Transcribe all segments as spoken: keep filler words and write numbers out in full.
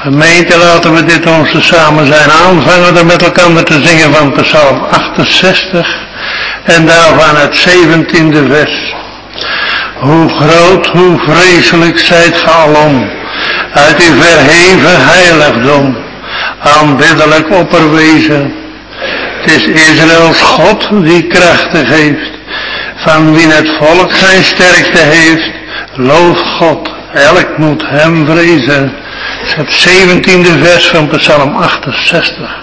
Gemeente, laten we dit onze samen zijn aanvangen er met elkaar te zingen van Psalm achtenzestig en daarvan het zeventiende vers. Hoe groot, hoe vreselijk zijt ge alom, uit uw verheven heiligdom, aanbiddelijk opperwezen. Het is Israëls God die krachten geeft, van wie het volk zijn sterkte heeft. Loof God, elk moet hem vrezen. Het is het zeventiende vers van Psalm achtenzestig.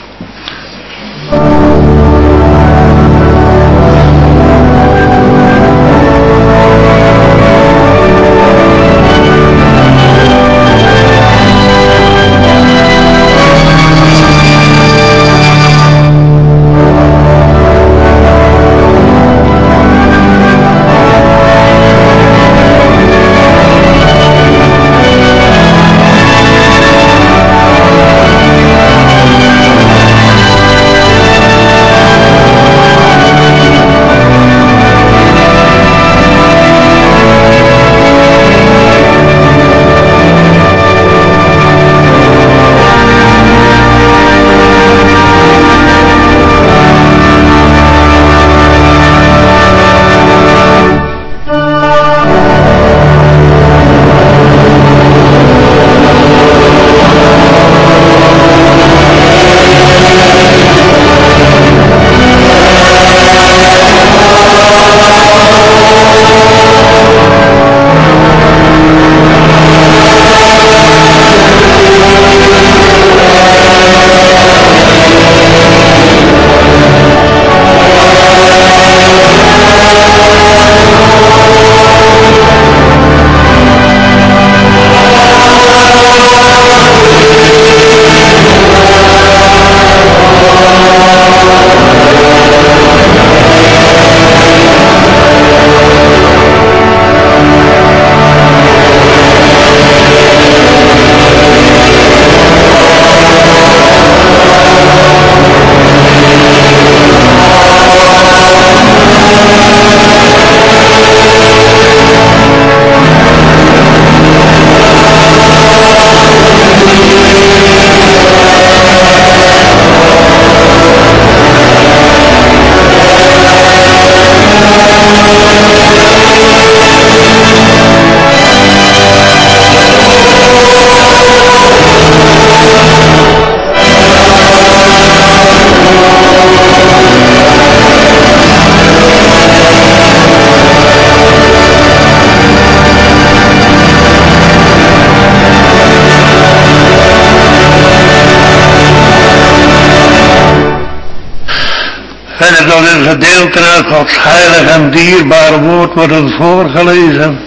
En er zal een gedeelte uit Gods heilig en dierbaar woord worden voorgelezen.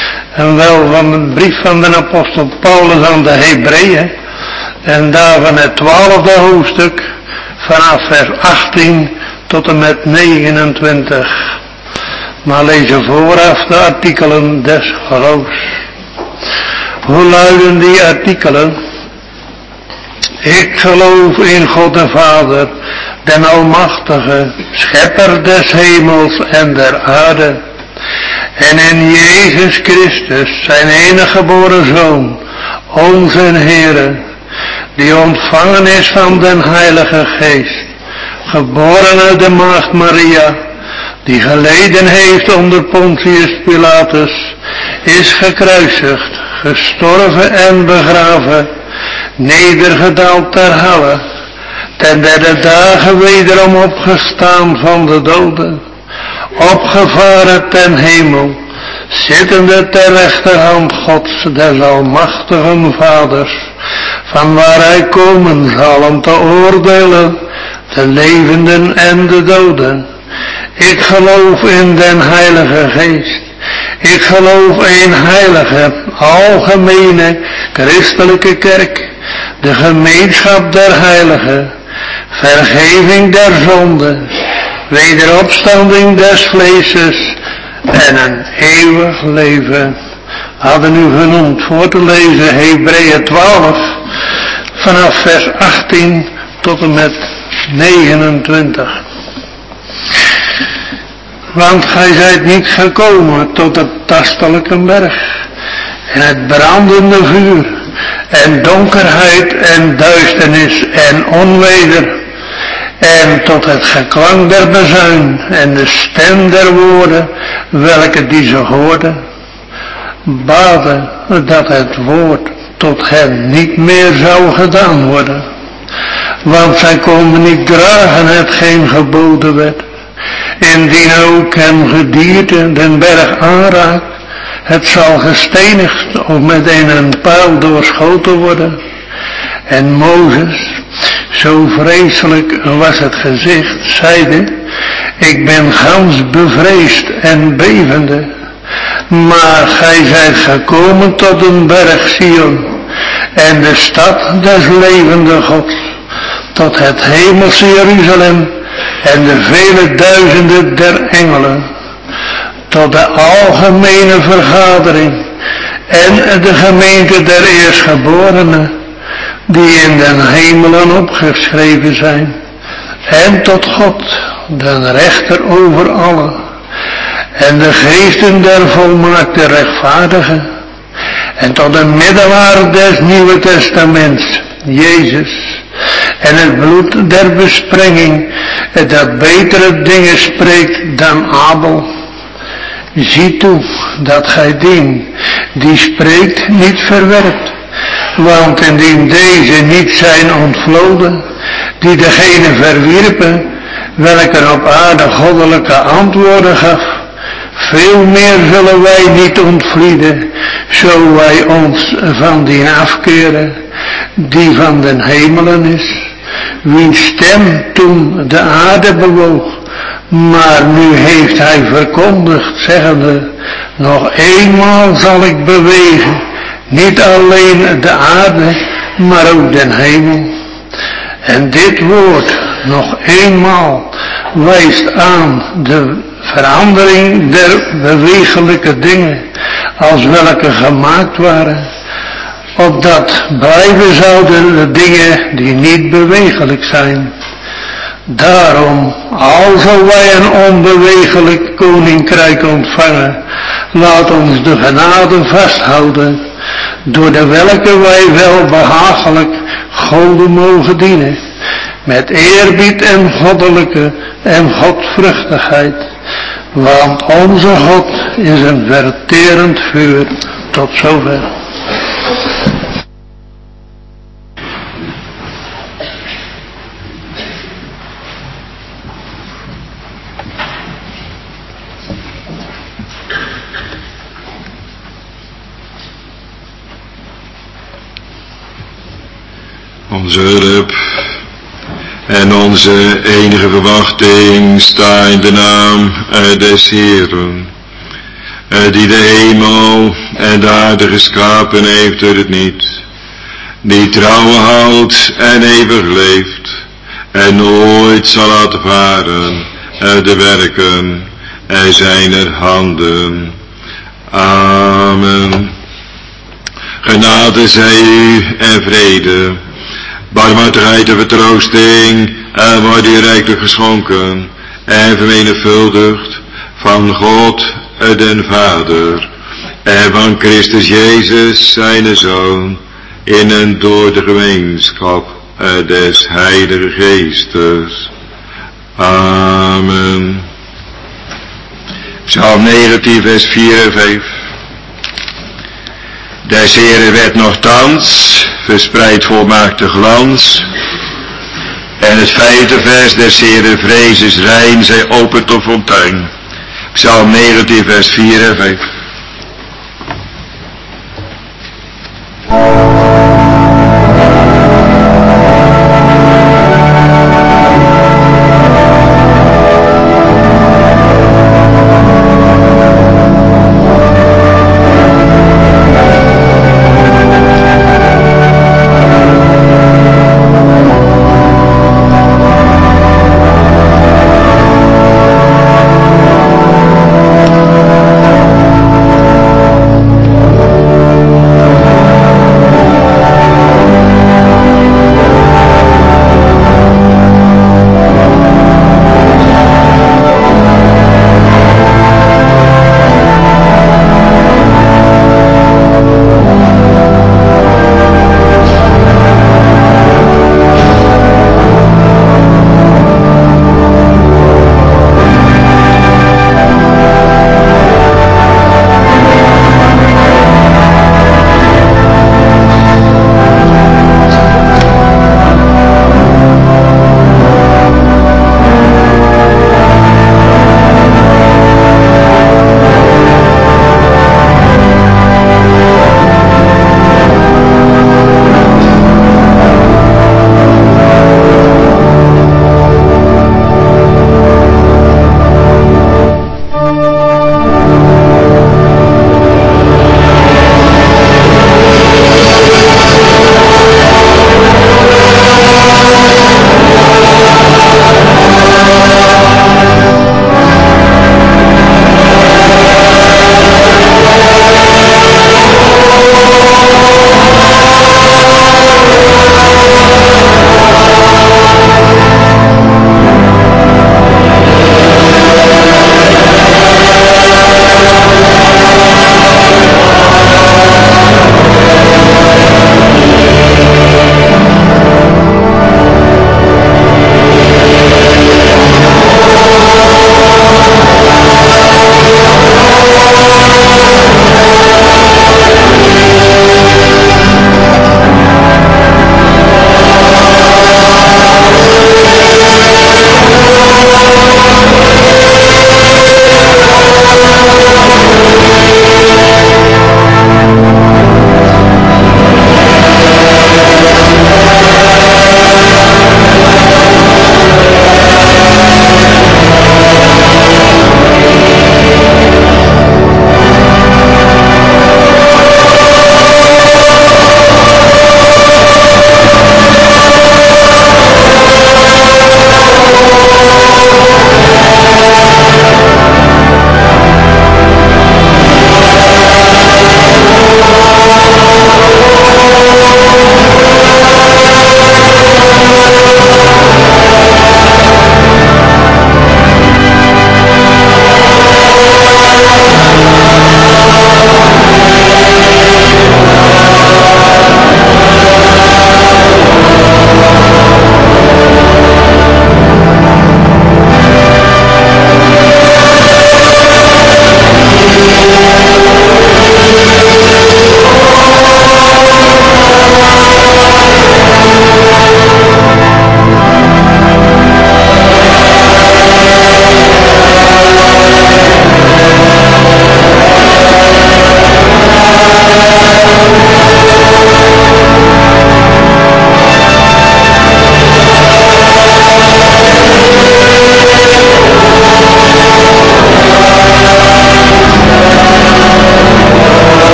En wel van de brief van de apostel Paulus aan de Hebreeën. En daarvan het twaalfde hoofdstuk vanaf vers achttien tot en met negenentwintig. Maar lezen vooraf de artikelen des geloofs. Hoe luiden die artikelen? Ik geloof in God de Vader, den Almachtige, Schepper des hemels en der aarde, en in Jezus Christus, zijn enige geboren Zoon, onze Heere, die ontvangen is van den Heilige Geest, geboren uit de maagd Maria, die geleden heeft onder Pontius Pilatus, is gekruisigd, gestorven en begraven, nedergedaald ter helle, ten derde dagen wederom opgestaan van de doden, opgevaren ten hemel, zittende ter rechterhand Gods des almachtigen Vaders, van waar hij komen zal om te oordelen de levenden en de doden. Ik geloof in den Heilige Geest. Ik geloof in heilige, algemene, christelijke kerk, de gemeenschap der heiligen, vergeving der zonden, wederopstanding des vleeses en een eeuwig leven. Hadden u genoemd voor te lezen Hebreeën twaalf vanaf vers achttien tot en met negenentwintig. Want gij zijt niet gekomen tot het tastelijke berg en het brandende vuur en donkerheid en duisternis en onweder, en tot het geklank der bezuin en de stem der woorden, welke die ze hoorden, baden dat het woord tot hen niet meer zou gedaan worden. Want zij konden niet dragen hetgeen geboden werd. Indien ook een gedierte den berg aanraakt, het zal gestenigd of met een paal doorschoten worden. En Mozes, zo vreselijk was het gezicht, zeide, ik ben gans bevreesd en bevende. Maar gij zijt gekomen tot een berg Sion en de stad des levende Gods, tot het hemelse Jeruzalem en de vele duizenden der engelen, tot de algemene vergadering en de gemeente der eerstgeborenen, die in den hemelen opgeschreven zijn, en tot God, den rechter over allen, en de geesten der volmaakte rechtvaardigen, en tot de middelaar des Nieuwe Testaments, Jezus, en het bloed der besprenging, dat betere dingen spreekt dan Abel. Zie toe dat gij dien, die spreekt, niet verwerpt, want indien deze niet zijn ontvloden, die degene verwierpen, welke op aarde goddelijke antwoorden gaf, veel meer zullen wij niet ontvlieden, zo wij ons van die afkeren, die van den hemelen is, wiens stem toen de aarde bewoog, maar nu heeft hij verkondigd, zeggende, nog eenmaal zal ik bewegen, niet alleen de aarde, maar ook den hemel. En dit woord, nog eenmaal, wijst aan de verandering der bewegelijke dingen, als welke gemaakt waren, opdat blijven zouden de dingen die niet bewegelijk zijn. Daarom, alzo wij een onbewegelijk koninkrijk ontvangen, laat ons de genade vasthouden, door de welke wij wel behagelijk Gode mogen dienen, met eerbied en goddelijke en godvruchtigheid, want onze God is een verterend vuur. Tot zover. Onze hulp en onze enige verwachting sta in de naam des Heeren, die de hemel en de aarde geschapen heeft door het niet, die trouw houdt en eeuwig leeft en nooit zal laten varen de werken zijner handen. Amen. Genade zij u en vrede, barmhartigheid en vertroosting, en wordt u rijkelijk geschonken en vermenigvuldigd van God den Vader en van Christus Jezus zijn Zoon, in en door de gemeenschap des Heilige Geestes. Amen. Psalm negentien vers vier en vijf. Des Heeren werd nochtans verspreid volmaakte glans. En het vijfde vers, des Heeren vrees is rein, zij opent op fontein. Psalm negentien vers vier en vijf.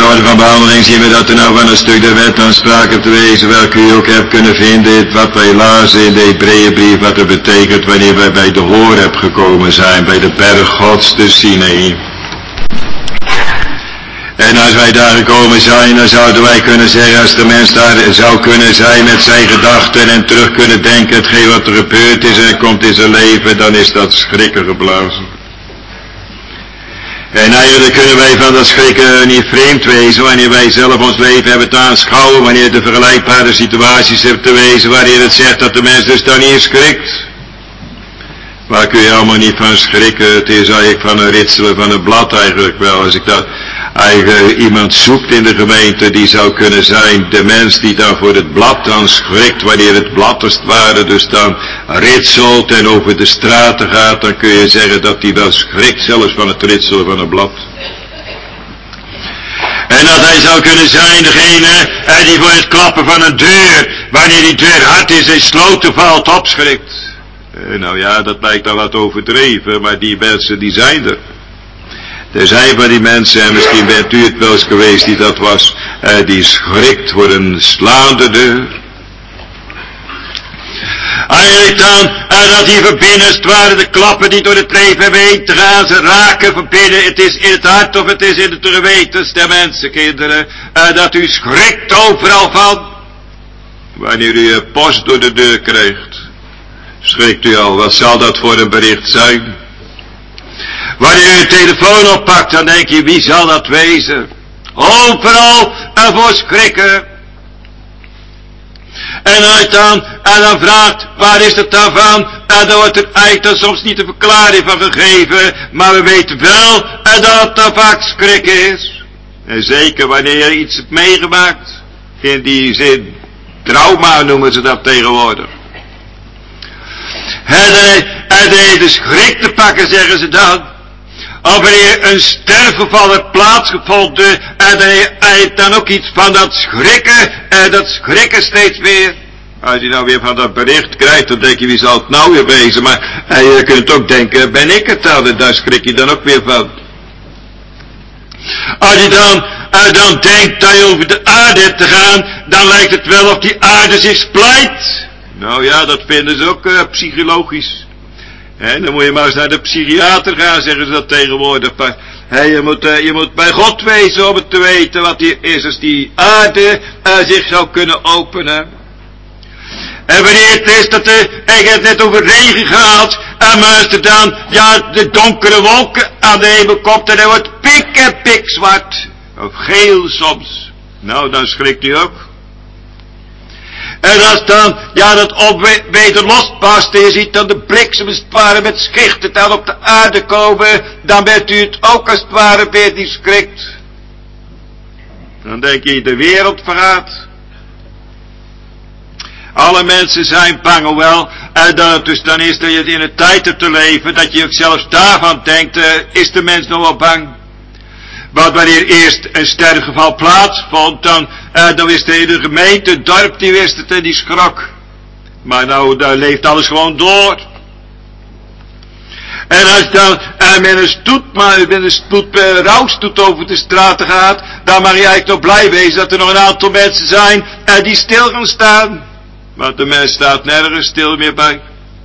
orde van behandeling zien we dat er nou van een stuk de wet aan sprake te wezen, welke u ook hebt kunnen vinden, wat wij lazen in de Hebreeënbrief, wat het betekent wanneer wij bij de Horeb gekomen zijn, bij de berg Gods, de Sinaï. En als wij daar gekomen zijn, dan zouden wij kunnen zeggen, als de mens daar zou kunnen zijn met zijn gedachten en terug kunnen denken, hetgeen wat er gebeurd is en komt in zijn leven, dan is dat schrikken geblazen. En eigenlijk kunnen wij van dat schrikken niet vreemd wezen, wanneer wij zelf ons leven hebben te aanschouwen, wanneer de vergelijkbare situaties hebben te wezen, wanneer het zegt dat de mens dus dan niet schrikt. Waar kun je allemaal niet van schrikken, het is eigenlijk van een ritselen van een blad eigenlijk wel, als ik dat eigenlijk iemand zoekt in de gemeente, die zou kunnen zijn de mens die dan voor het blad dan schrikt, wanneer het blad als het ware dus dan ritselt en over de straten gaat, dan kun je zeggen dat hij wel schrikt zelfs van het ritselen van een blad. En dat hij zou kunnen zijn degene eh, die voor het klappen van een deur, wanneer die deur hard is en sloten valt, opschrikt. Eh, nou ja, dat lijkt dan wat overdreven, maar die mensen die zijn er. Er zijn van die mensen, en misschien bent u het wel eens geweest die dat was, eh, die schrikt voor een slaande deur. Eigenlijk dan, eh, dat hier van binnen, het waren de klappen die door het leven hebben heen te gaan, ze raken van binnen, het is in het hart of het is in het gewetens der mensen, kinderen, eh, dat u schrikt overal van. Wanneer u een post door de deur krijgt, schrikt u al, wat zal dat voor een bericht zijn? Wanneer u een telefoon oppakt, dan denk je, wie zal dat wezen? Overal ervoor schrikken. En als je dan, en dan vraagt, waar is het dan van? En dan wordt er eigenlijk dan soms niet een verklaring van gegeven, maar we weten wel en dat het dan vaak schrik is. En zeker wanneer je iets hebt meegemaakt, in die zin, trauma noemen ze dat tegenwoordig. En de, de schrik te pakken, zeggen ze dan. Of wanneer een sterfgeval heeft plaatsgevonden, en dan heb je dan ook iets van dat schrikken, en dat schrikken steeds weer. Als je nou weer van dat bericht krijgt, dan denk je, wie zal het nou weer wezen? Maar en je kunt ook denken, ben ik het dan? En daar schrik je dan ook weer van. Als je dan, en dan denkt dat je over de aarde hebt te gaan, dan lijkt het wel of die aarde zich splijt. Nou ja, dat vinden ze ook uh, psychologisch. En dan moet je maar eens naar de psychiater gaan, zeggen ze dat tegenwoordig. He, je, moet, uh, je moet bij God wezen om het te weten wat hier is als die aarde uh, zich zou kunnen openen. En wanneer het is dat de, ik heb het net over regen gehad, en maar als er dan, ja, de donkere wolken aan de hemel komt en hij wordt pik en pik zwart. Of geel soms. Nou, dan schrikt u ook. En als dan, ja, dat onweder losbarst en je ziet dan de bliksem als het ware met schichten dan op de aarde komen, dan bent u het ook als het ware weer die schrikt. Dan denk je, de wereld vergaat. Alle mensen zijn bang, hoewel, en dat dus dan is dat je in een tijd hebt te leven, dat je ook zelfs daarvan denkt, uh, is de mens nog wel bang? Want wanneer eerst een sterfgeval plaatsvond, dan, uh, dan wist de hele gemeente, het dorp, die wist het en die schrok. Maar nou, daar leeft alles gewoon door. En als dan uh, met een stoet, maar met een stoet, uh, rouwstoet over de straten gaat, dan mag je eigenlijk toch blij wezen dat er nog een aantal mensen zijn uh, die stil gaan staan. Want de mens staat nergens stil meer bij.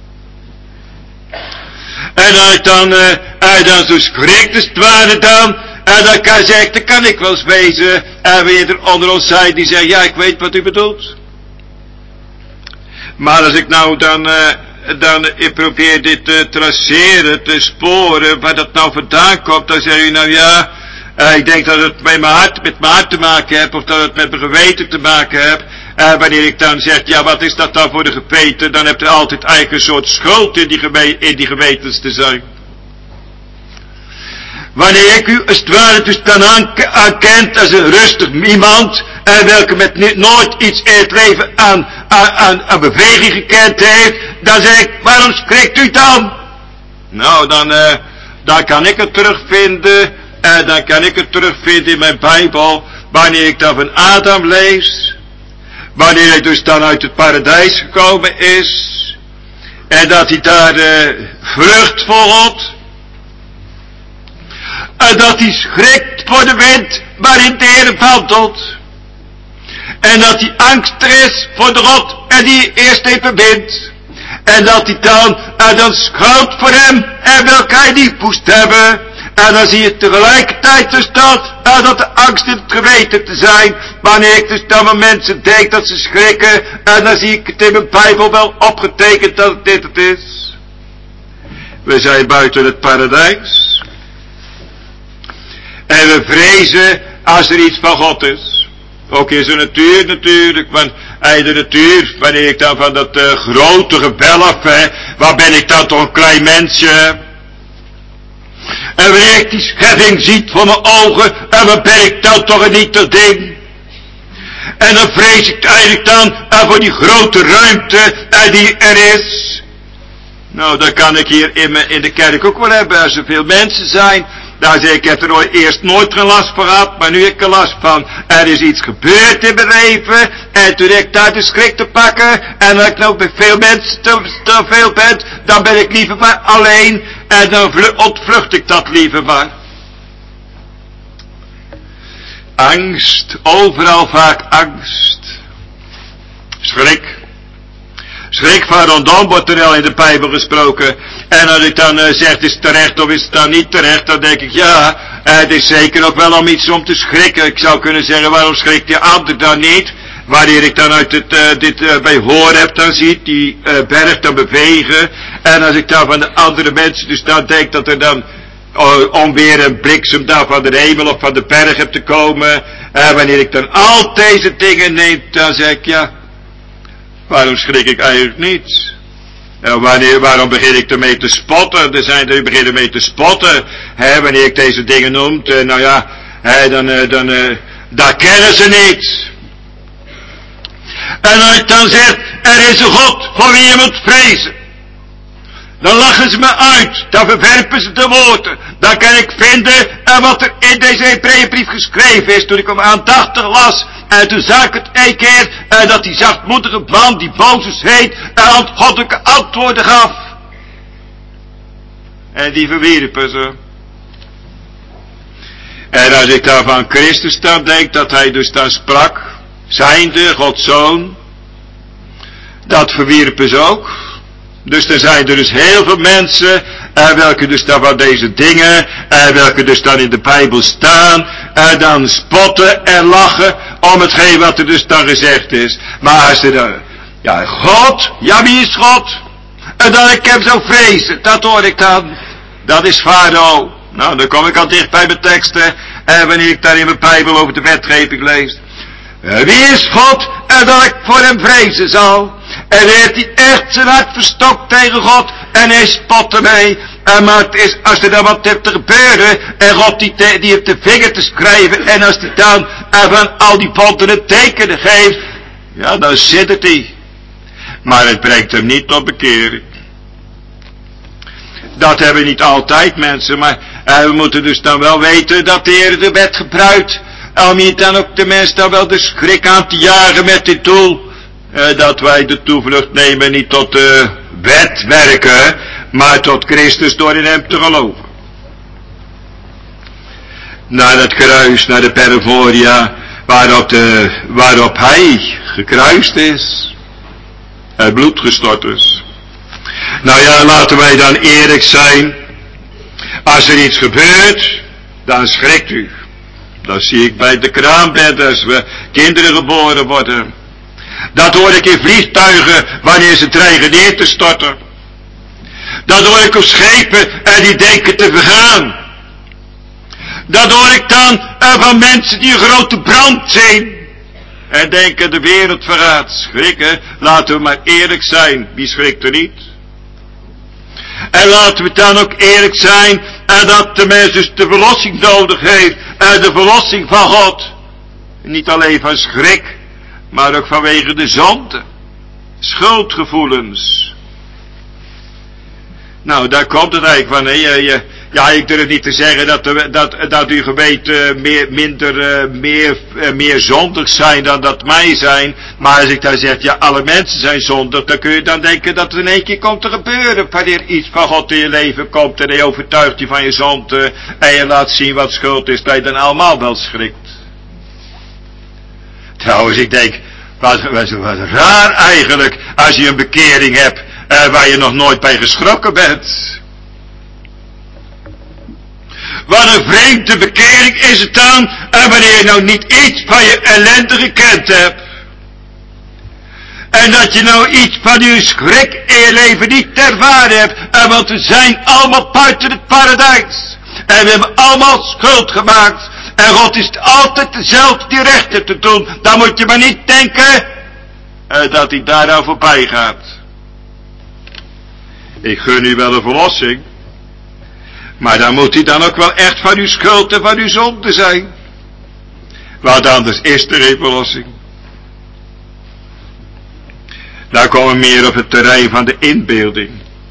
En als dan, uh, uh, dan zo schrikt als het ware dan, en dan kan je zeggen, dat kan ik wel eens wezen. En wie er onder ons zijn die zeggen, ja, ik weet wat u bedoelt. Maar als ik nou dan, uh, dan ik probeer dit te traceren, te sporen, waar dat nou vandaan komt, dan zeg je nou ja, uh, ik denk dat het met mijn hart, met mijn hart te maken heeft, of dat het met mijn geweten te maken heeft. En wanneer ik dan zeg, ja, wat is dat dan voor de geweten, dan heb je altijd eigenlijk een soort schuld in die, geme- in die gewetens te zijn. Wanneer ik u als het ware dus dan aankent als een rustig iemand, en welke met niet, nooit iets in het leven aan, aan, aan, aan beweging gekend heeft, dan zeg ik, waarom schrikt u dan? Nou, dan, uh, dan kan ik het terugvinden, en uh, dan kan ik het terugvinden in mijn Bijbel, wanneer ik dan van Adam lees, wanneer hij dus dan uit het paradijs gekomen is, en dat hij daar uh, vrucht volgt. En dat hij schrikt voor de wind waarin de Heer wandelt. En dat hij angstig is voor de God en die eerst heeft bewind. En dat hij dan, en dan schuilt voor hem en welke hij niet moest hebben. En dan zie je tegelijkertijd dus dat, en dat de angst in het geweten te zijn. Wanneer ik dus dan van mensen denk dat ze schrikken. En dan zie ik het in mijn Bijbel wel opgetekend dat het dit het is. We zijn buiten het paradijs. En we vrezen als er iets van God is. Ook in zijn natuur natuurlijk, want in de natuur, wanneer ik dan van dat uh, grote gebel af, hè, waar ben ik dan toch een klein mensje. En wanneer ik die schepping ziet voor mijn ogen, en wat ben ik dan toch een nietig ding. En dan vrees ik eigenlijk dan uh, voor die grote ruimte uh, die er is. Nou, dat kan ik hier in, me, in de kerk ook wel hebben, als er veel mensen zijn. Daar zei ik, ik heb er ooit, eerst nooit geen last van gehad, maar nu heb ik er last van. Er is iets gebeurd in mijn leven, en toen ik daar de schrik te pakken, en als ik nou bij veel mensen te, te veel ben, dan ben ik liever maar alleen, en dan ontvlucht ik dat liever maar. Angst, overal vaak angst. Schrik. Schrik van rondom wordt er wel in de Bijbel gesproken. En als ik dan uh, zeg, is het terecht of is het dan niet terecht, dan denk ik, ja, uh, het is zeker ook wel om iets om te schrikken. Ik zou kunnen zeggen, waarom schrikt die ander dan niet? Wanneer ik dan uit het, uh, dit uh, bij Horeb dan ziet, die uh, berg dan bewegen. En als ik dan van de andere mensen dus dan denk dat er dan, uh, om weer een bliksem daar van de hemel of van de berg heb te komen. Uh, wanneer ik dan al deze dingen neem, dan zeg ik, ja, waarom schrik ik eigenlijk niet? En wanneer, waarom begin ik ermee te spotten? Er zijn er die beginnen mee te spotten. Hè, wanneer ik deze dingen noem, uh, nou ja, hè, dan, uh, dan, uh, daar kennen ze niet. En als ik dan zeg, er is een God voor wie je moet vrezen. Dan lachen ze me uit, dan verwerpen ze de woorden. Dan kan ik vinden en wat er in deze Hebreeënbrief geschreven is, toen ik hem aandachtig las. En toen zag ik het één keer, en dat die zachtmoedige man, die Mozes heet, en goddelijke antwoorden gaf. En die verwierpen ze. En als ik daar van Christus dan denk, dat hij dus dan sprak, zijnde Gods Zoon, dat verwierpen ze ook. Dus er zijn er dus heel veel mensen, eh, welke dus dan van deze dingen, eh, welke dus dan in de Bijbel staan, en dan spotten en lachen om hetgeen wat er dus dan gezegd is. Maar als er dan, ja, God, ja, wie is God? En dat ik hem zou vrezen, dat hoor ik dan. Dat is Farao. Nou, dan kom ik al dicht bij mijn teksten, en wanneer ik daar in mijn Bijbel over de wetgeving lees. Uh, wie is God, en dat ik voor hem vrezen zal? En heeft hij echt zijn hart verstokt tegen God, en hij spot ermee. En maar het is, als er dan wat heeft te gebeuren, en God die, te, die heeft de vinger te schrijven, en als hij dan en van al die bonden het tekenen geeft, ja, dan zittert hij. Maar het brengt hem niet tot bekering. Dat hebben we niet altijd, mensen, maar uh, we moeten dus dan wel weten dat de Heer de wet gebruikt, om je dan ook de mens dan wel de schrik aan te jagen met dit doel. Uh, dat wij de toevlucht nemen niet tot de wet werken, maar tot Christus door in hem te geloven. Naar het kruis, naar de Pervoria, waarop, de, waarop hij gekruist is. Het bloed gestort is. Nou ja, laten wij dan eerlijk zijn. Als er iets gebeurt, dan schrikt u. Dat zie ik bij de kraambed als we kinderen geboren worden. Dat hoor ik in vliegtuigen wanneer ze dreigen neer te storten. Dat hoor ik op schepen en die denken te vergaan. Dat hoor ik dan van mensen die een grote brand zien. En denken de wereld verraadt. Schrikken, laten we maar eerlijk zijn. Wie schrikt er niet? En laten we dan ook eerlijk zijn. En dat de mens dus de verlossing nodig heeft. En de verlossing van God. Niet alleen van schrik. Maar ook vanwege de zonde. Schuldgevoelens. Nou, daar komt het eigenlijk van. Hè? Je, je, Ja, ik durf niet te zeggen dat, de, dat, dat uw gemeente meer, minder, uh, meer, uh, meer zondig zijn dan dat mij zijn. Maar als ik dan zeg, ja, alle mensen zijn zondig, dan kun je dan denken dat het in één keer komt te gebeuren. Wanneer iets van God in je leven komt en hij overtuigt je van je zonde en je laat zien wat schuld is, dat je dan allemaal wel schrikt. Trouwens, ik denk, wat, wat, wat raar eigenlijk, als je een bekering hebt uh, waar je nog nooit bij geschrokken bent. Wat een vreemde bekering is het dan, en wanneer je nou niet iets van je ellende gekend hebt. En dat je nou iets van je schrik in je leven niet ervaren hebt, en want we zijn allemaal buiten het paradijs. En we hebben allemaal schuld gemaakt. En God is altijd dezelfde die rechten te doen. Dan moet je maar niet denken uh, dat hij daar nou voorbij gaat. Ik gun u wel een verlossing. Maar dan moet hij dan ook wel echt van uw schuld en van uw zonde zijn. Want anders is er geen verlossing. Dan komen we meer op het terrein van de inbeelding.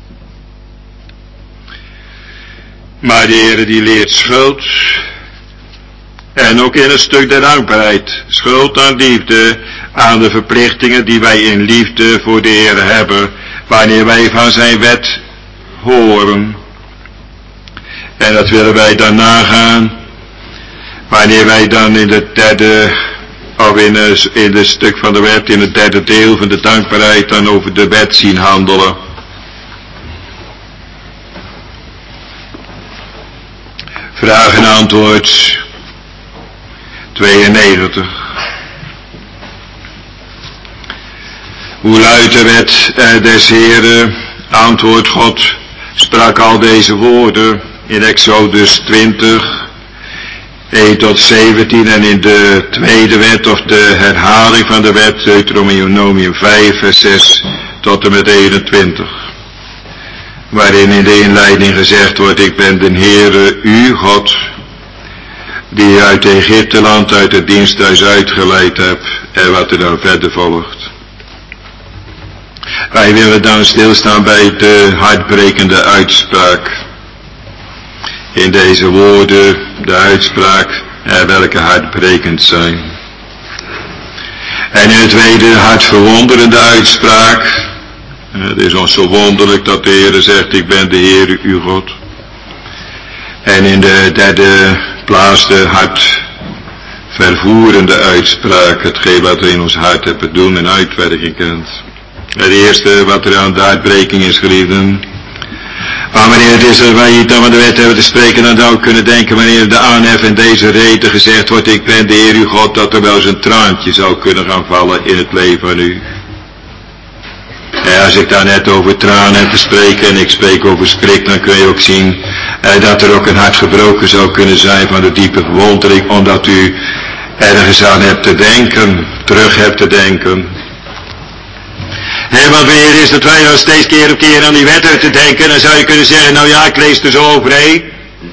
Maar de Heer die leert schuld. En ook in een stuk der dankbaarheid. Schuld aan liefde. Aan de verplichtingen die wij in liefde voor de Heer hebben. Wanneer wij van zijn wet horen. En dat willen wij dan nagaan. Wanneer wij dan in het derde, of in het, in het stuk van de wet, in het derde deel van de dankbaarheid, dan over de wet zien handelen. Vraag en antwoord tweeënnegentig. Hoe luidt de wet des Heeren? Antwoord God sprak al deze woorden in Exodus twintig, één tot zeventien, en in de tweede wet, of de herhaling van de wet, Deuteronomium vijf, vers zes tot en met eenentwintig. Waarin in de inleiding gezegd wordt, ik ben de Heere, uw God, die uit Egypteland, uit het diensthuis uitgeleid hebt, en wat er dan verder volgt. Wij willen dan stilstaan bij de hartbrekende uitspraak. In deze woorden, de uitspraak, eh, welke hartbrekend zijn. En in het tweede, hartverwonderende uitspraak. Eh, het is ons zo wonderlijk dat de Heer zegt, ik ben de Heer uw God. En in de derde plaats, de hartvervoerende uitspraak. Hetgeen wat we in ons hart hebben doen en uitwerking kent. Het eerste wat er aan de hartbreking is, geliefden. Maar wanneer het is dat wij hier dan van de wet hebben te spreken, dan zou ik kunnen denken, wanneer de aanhef in deze reden gezegd wordt, ik ben de Heer uw God, dat er wel eens een traantje zou kunnen gaan vallen in het leven van u. En als ik daar net over tranen heb te spreken en ik spreek over schrik, dan kun je ook zien eh, dat er ook een hart gebroken zou kunnen zijn van de diepe verwondering, omdat u ergens aan hebt te denken, terug hebt te denken. He, want wanneer is dat wij dan steeds keer op keer aan die wet uit te denken, dan zou je kunnen zeggen, nou ja, ik lees er zo overheen.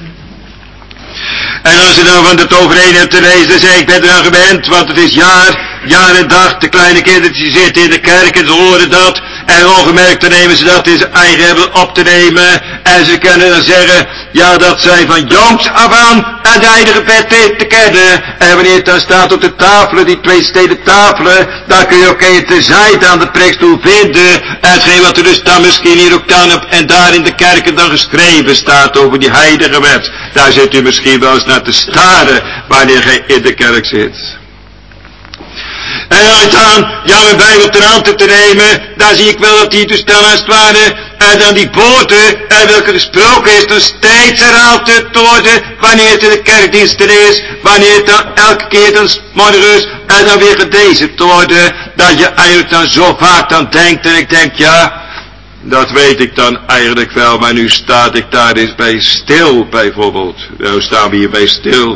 En als je dan van het overheen hebt te lezen, dan zeg ik, ik ben eraan gewend, want het is jaar, jaar en dag, de kleine kindertjes zitten in de kerk en ze horen dat, en ongemerkt dan nemen ze dat in zijn eigen hebben op te nemen, en ze kunnen dan zeggen, ja, dat zij van jongs af aan het heilige wet te kennen. En wanneer het dan staat op de tafelen, die twee steden tafelen, dan kun je ook een terzijde aan de preekstoel vinden, en hetgeen wat er dus dan misschien hier ook dan op, en daar in de kerken dan geschreven staat over die heilige wet. Daar zit u misschien wel eens naar te staren, wanneer gij in de kerk zit. En als dan, ja, mijn Bijbel ter hand te nemen, dan zie ik wel dat die dus dan als het ware, en dan die woorden, en welke gesproken is, dan steeds herhaald te worden, wanneer het in de kerkdiensten is, wanneer het dan elke keer dan morgens, en dan weer gelezen te worden, dat je eigenlijk dan zo vaak dan denkt, en ik denk, ja, dat weet ik dan eigenlijk wel, maar nu sta ik daar eens bij stil, bijvoorbeeld. Nou staan we hier bij stil.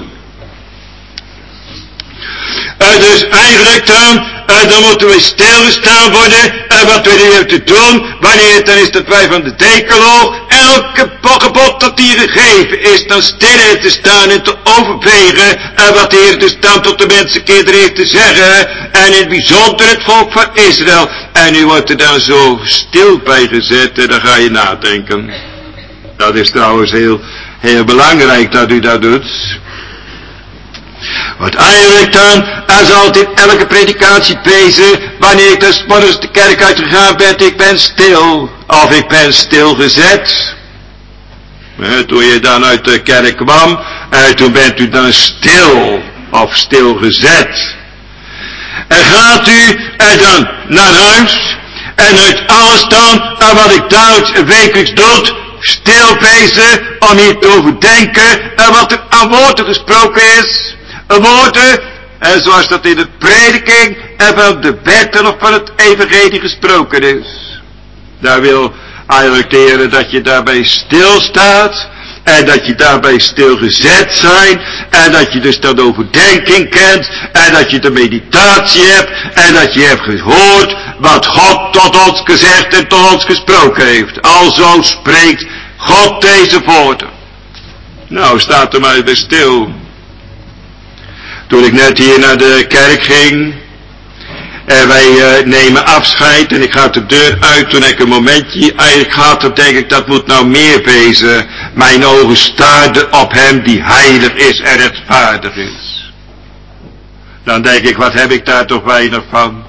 Uh, dus eigenlijk dan, uh, dan moeten we stilgestaan worden, en uh, wat we nu hebben te doen, wanneer het dan is dat wij van de decaloog, elke gebod dat hier gegeven is, dan stil te staan en te overwegen, en uh, wat de Heer dus dan tot de mensenkinderen heeft te zeggen, en in het bijzonder het volk van Israël, en nu wordt er dan zo stil bij gezet, en dan ga je nadenken. Dat is trouwens heel, heel belangrijk dat u dat doet. Want eigenlijk dan, als altijd elke predikatie pezen, wanneer ik dus morgens de kerk uitgegaan ben, ik ben stil, of ik ben stilgezet. Toen je dan uit de kerk kwam, en toen bent u dan stil, of stilgezet. En gaat u en dan naar huis, en uit alles dan, en wat ik daar wekelijks doe, stilpezen, om hier te overdenken, en wat er aan woorden gesproken is. Woorden, en zoals dat in de prediking, en van de wetten of van het evangelie gesproken is. Daar wil eigenlijk leren dat je daarbij stilstaat, en dat je daarbij stilgezet zijn, en dat je dus dat overdenking kent, en dat je de meditatie hebt, en dat je hebt gehoord wat God tot ons gezegd en tot ons gesproken heeft. Alzo spreekt God deze woorden. Nou, staat er maar weer stil. Toen ik net hier naar de kerk ging, en wij uh, nemen afscheid, en ik ga de deur uit, toen ik een momentje eigenlijk had, dan denk ik, dat moet nou meer wezen. Mijn ogen staarden op hem die heilig is en rechtvaardig is. Dan denk ik, wat heb ik daar toch weinig van.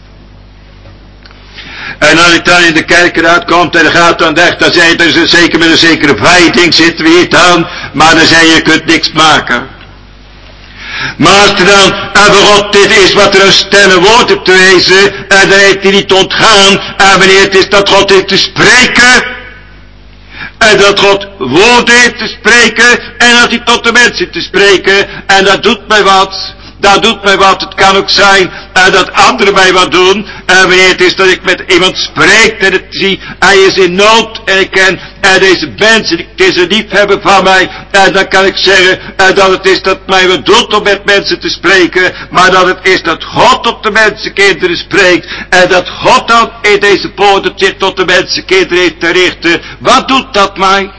En als ik dan in de kerkraad kom en gaat dan weg, dan zei je, dus zeker met een zekere wijding zitten we hier dan, maar dan zei je, je kunt niks maken. Maar als er dan, en God dit is wat er een stemmenwoord op te wezen, en dan heeft hij niet ontgaan, en wanneer het is dat God heeft te spreken, en dat God woord heeft te spreken, en dat hij tot de mensen te spreken, en dat doet mij wat. Dat doet mij wat. Het kan ook zijn uh, dat anderen mij wat doen. En uh, wanneer het is dat ik met iemand spreek en het zie, hij is in nood en ik ken uh, deze mensen, het is een liefhebber van mij. En uh, dan kan ik zeggen uh, dat het is dat mij wat doet om met mensen te spreken. Maar dat het is dat God op de mensenkinderen spreekt. En dat God dan in deze poorten zich tot de mensenkinderen heeft te richten. Wat doet dat mij?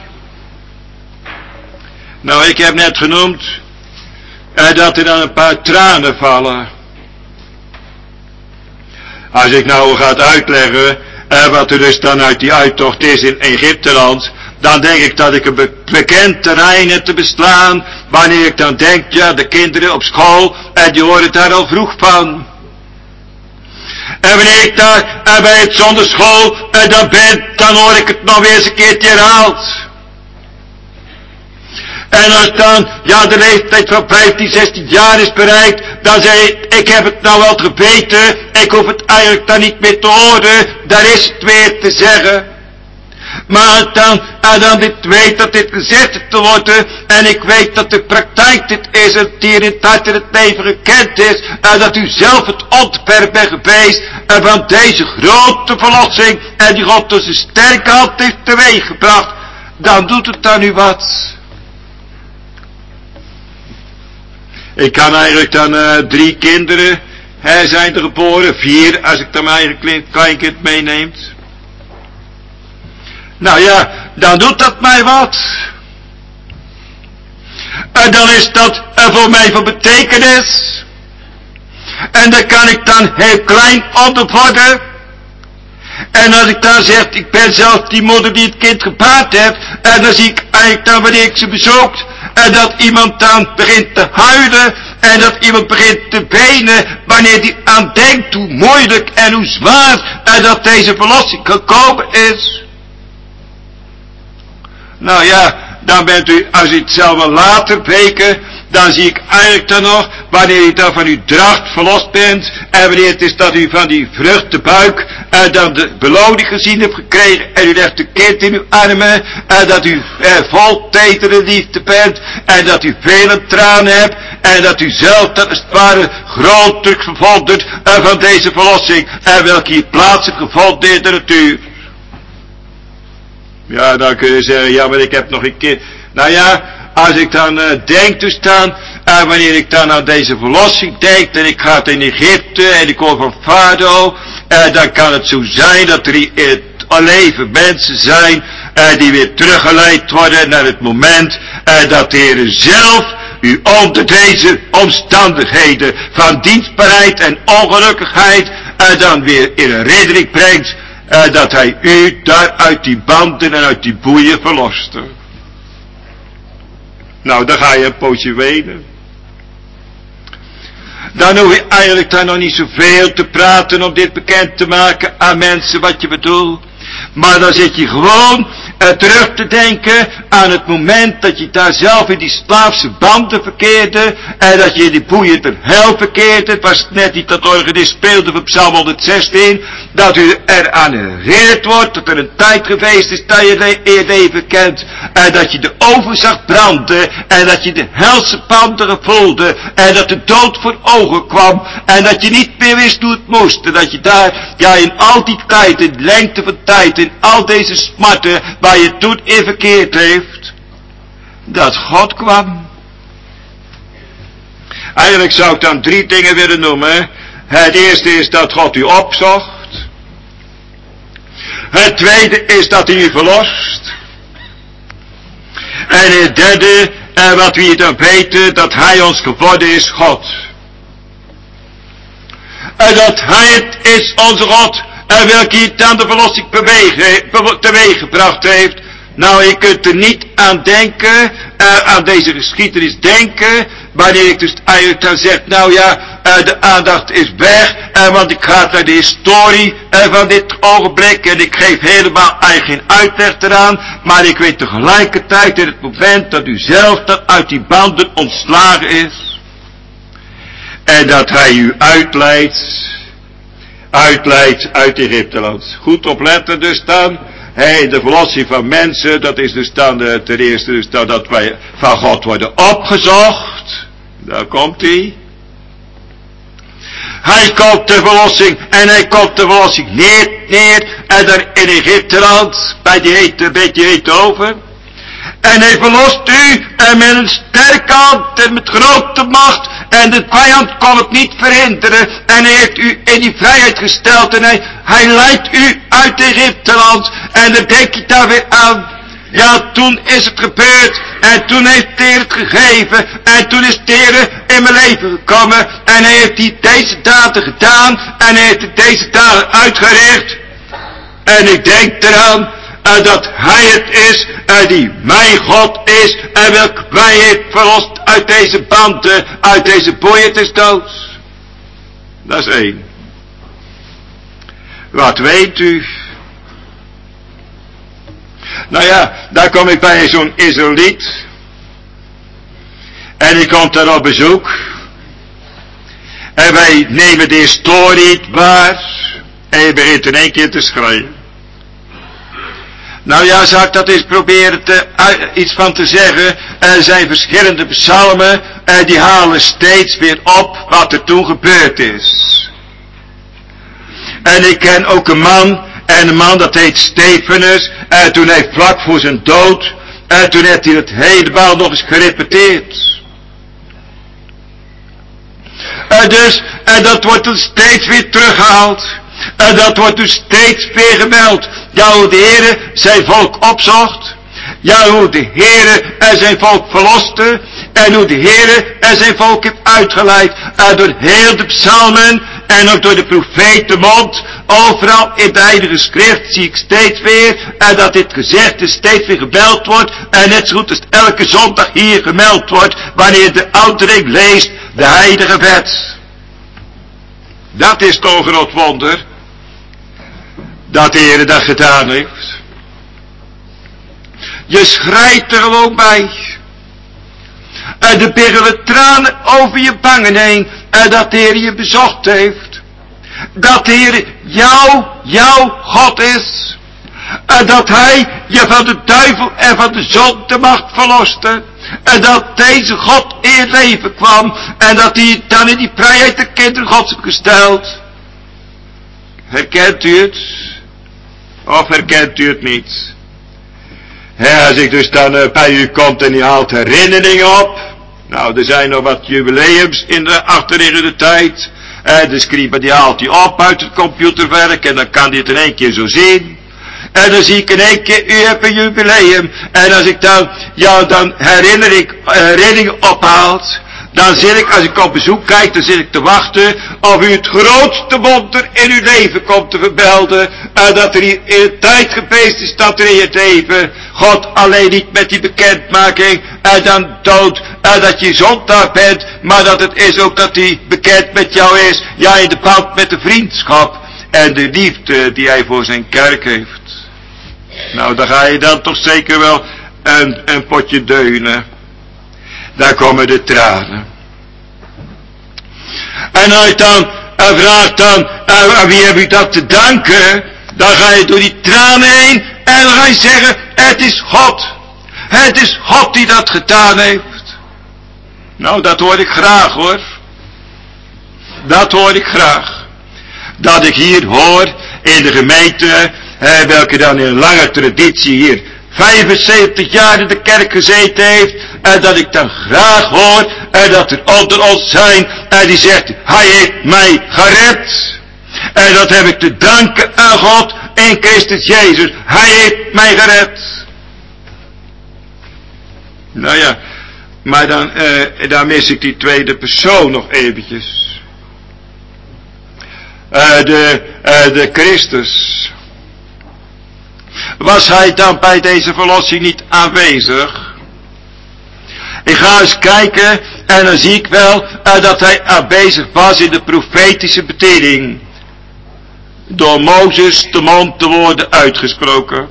Nou, ik heb net genoemd. En dat er dan een paar tranen vallen. Als ik nou ga uitleggen, eh, wat er dus dan uit die uittocht is in Egypteland, dan denk ik dat ik een be bekend terrein heb te beslaan, wanneer ik dan denk, ja, de kinderen op school, en die horen daar al vroeg van. En wanneer ik daar eh, bij het zonderschool eh, dan ben, dan hoor ik het nog weer eens een keertje herhaald. En als dan, ja, de leeftijd van vijftien, zestien jaar is bereikt, dan zei ik, ik heb het nou wel geweten, ik hoef het eigenlijk dan niet meer te horen, daar is het weer te zeggen. Maar dan, en dan dit weet dat dit gezegd te worden, en ik weet dat de praktijk dit is, en hier in het hart en het leven gekend is, en dat u zelf het ontwerp bent geweest, en van deze grote verlossing, en die God dus een sterke hand heeft teweeggebracht, dan doet het dan u wat. Ik kan eigenlijk dan uh, drie kinderen hè, zijn er geboren, vier als ik dan mijn eigen kleinkind meeneemt. Nou ja, dan doet dat mij wat. En dan is dat uh, voor mij van betekenis. En dan kan ik dan heel klein ondervorderen. En als ik dan zeg, ik ben zelf die moeder die het kind gebaard heeft, en dan zie ik eigenlijk dan wanneer ik ze bezoekt, en dat iemand dan begint te huilen, en dat iemand begint te wenen, wanneer die aan denkt hoe moeilijk en hoe zwaar, en dat deze verlossing gekomen is. Nou ja, dan bent u, als u het zelf wel later weken, dan zie ik eigenlijk dan nog, wanneer u dan van uw dracht verlost bent, en wanneer het is dat u van die vruchtenbuik, en dan de beloning gezien hebt gekregen, en u legt een kind in uw armen, en dat u eh, vol tetere liefde bent, en dat u vele tranen hebt, en dat u zelf, dat is het ware, groter gevonden uh, van deze verlossing, en welke hier plaats heeft gevonden in de natuur. Ja, dan kun je zeggen, ja, maar ik heb nog een kind. Nou ja, als ik dan uh, denk dus dan, en wanneer ik dan aan deze verlossing denk, en ik ga in Egypte, en ik hoor van Farao, uh, dan kan het zo zijn dat er in het leven mensen zijn, uh, die weer teruggeleid worden naar het moment, uh, dat de Heer zelf u onder deze omstandigheden van dienstbaarheid en ongelukkigheid, uh, dan weer in herinnering brengt, uh, dat hij u daar uit die banden en uit die boeien verloste. Nou, dan ga je een pootje wenen. Dan hoef je eigenlijk daar nog niet zoveel te praten om dit bekend te maken aan mensen wat je bedoelt. Maar dan zit je gewoon uh, terug te denken aan het moment dat je daar zelf in die slaafse banden verkeerde. En dat je in die boeien ter hel verkeerde. Het was net niet dat organist speelde van Psalm honderdzestien. Dat u eraan herinnerd wordt dat er een tijd geweest is dat je le- je leven kent. En dat je de oven zag branden. En dat je de helse banden voelde. En dat de dood voor ogen kwam. En dat je niet meer wist hoe het moest. En dat je daar, ja in al die tijd, in lengte van tijd, in al deze smarten waar je toen in verkeerd heeft, dat God kwam. Eigenlijk zou ik dan drie dingen willen noemen. Het eerste is dat God u opzocht. Het tweede is dat hij u verlost. En het derde, en wat we hier dan weten, dat hij ons geworden is God. En dat hij het is, onze God, en welke hier dan de verlossing teweeg gebracht heeft. Nou, je kunt er niet aan denken, uh, aan deze geschiedenis denken, wanneer ik dus eigenlijk dan zeg, nou ja, uh, de aandacht is weg, uh, want ik ga naar de historie uh, van dit ogenblik, en ik geef helemaal eigenlijk geen uitleg eraan, maar ik weet tegelijkertijd in het moment dat u zelf dan uit die banden ontslagen is, en dat hij u uitleidt, uitleidt uit Egypteland. Goed opletten dus dan. Hey, de verlossing van mensen, dat is dus dan uh, ten eerste dus dan dat wij van God worden opgezocht. Daar komt hij. Hij komt de verlossing en hij komt de verlossing neer, neer en dan in Egypteland, bij die hete, beetje hete oven. En hij verlost u en met een sterke hand en met grote macht. En de vijand kon het niet verhinderen. En hij heeft u in die vrijheid gesteld. En hij, hij leidt u uit Egypteland. En dan denk je daar weer aan. Ja, toen is het gebeurd. En toen heeft de Heer het gegeven. En toen is de Heer in mijn leven gekomen. En hij heeft die deze daden gedaan. En hij heeft deze daden uitgericht. En ik denk eraan. En dat hij het is, en die mijn God is, en welk mij heeft verlost uit deze banden, uit deze boeien des doods. Dat is één. Wat weet u? Nou ja, daar kom ik bij zo'n Israëliet. En die komt daar op bezoek. En wij nemen de historie waar. En je begint in één keer te schrijven. Nou ja, zou ik dat eens proberen te, uh, iets van te zeggen. Er zijn verschillende psalmen. En die halen steeds weer op wat er toen gebeurd is. En ik ken ook een man. En een man dat heet Stephanus. En toen hij vlak voor zijn dood. En toen heeft hij het helemaal nog eens gerepeteerd. En dus, en dat wordt dan steeds weer teruggehaald. En dat wordt dus steeds weer gemeld. Ja, hoe de Heere zijn volk opzocht. Ja, hoe de Heere en zijn volk verloste. En hoe de Heere en zijn volk heeft uitgeleid. En door heel de psalmen. En ook door de profetenmond. Overal in de Heilige Schrift zie ik steeds weer. En dat dit gezegde steeds weer gemeld wordt. En net zo goed als elke zondag hier gemeld wordt. Wanneer de ouderling leest de Heilige Wet. Dat is toch een groot wonder. Dat de Heer dat gedaan heeft. Je schrijft er gewoon bij. En de biggelen tranen over je bangen heen. En dat de Heer je bezocht heeft. Dat de Heer jou, jouw God is. En dat Hij je van de duivel en van de zonde macht verloste. En dat deze God in je leven kwam. En dat hij je dan in die vrijheid de kinderen Gods heeft gesteld. Herkent u het? Of herkent u het niet? Ja, als ik dus dan uh, bij u kom en u haalt herinneringen op. Nou, er zijn nog wat jubileums in de achterliggende tijd. En de scriba die haalt die op uit het computerwerk. En dan kan hij het in één keer zo zien. En dan zie ik in één keer, u hebt een jubileum. En als ik dan, ja, dan herinner ik, herinneringen ophaalt. Dan zit ik, als ik op bezoek kijk, dan zit ik te wachten of u het grootste wonder in uw leven komt te vermelden. En dat er hier in de tijd geweest is dat er in je leven God alleen niet met die bekendmaking en dan dood en dat je zondaar bent, maar dat het is ook dat hij bekend met jou is. Ja, in de band met de vriendschap en de liefde die hij voor zijn kerk heeft. Nou, dan ga je dan toch zeker wel een, een potje deunen. Daar komen de tranen. En als je dan en vraagt dan, aan wie heb ik dat te danken? Dan ga je door die tranen heen en dan ga je zeggen, het is God. Het is God die dat gedaan heeft. Nou, dat hoor ik graag hoor. Dat hoor ik graag. Dat ik hier hoor in de gemeente, eh, welke dan in een lange traditie hier vijfenzeventig jaar in de kerk gezeten heeft, en dat ik dan graag hoor, en dat er onder ons zijn, en die zegt, hij heeft mij gered. En dat heb ik te danken aan God in Christus Jezus. Hij heeft mij gered. Nou ja, maar dan, eh, dan mis ik die tweede persoon nog eventjes. Uh, de, uh, de Christus. Was hij dan bij deze verlossing niet aanwezig? Ik ga eens kijken en dan zie ik wel uh, dat hij aanwezig was in de profetische bediening. Door Mozes de mond te worden uitgesproken.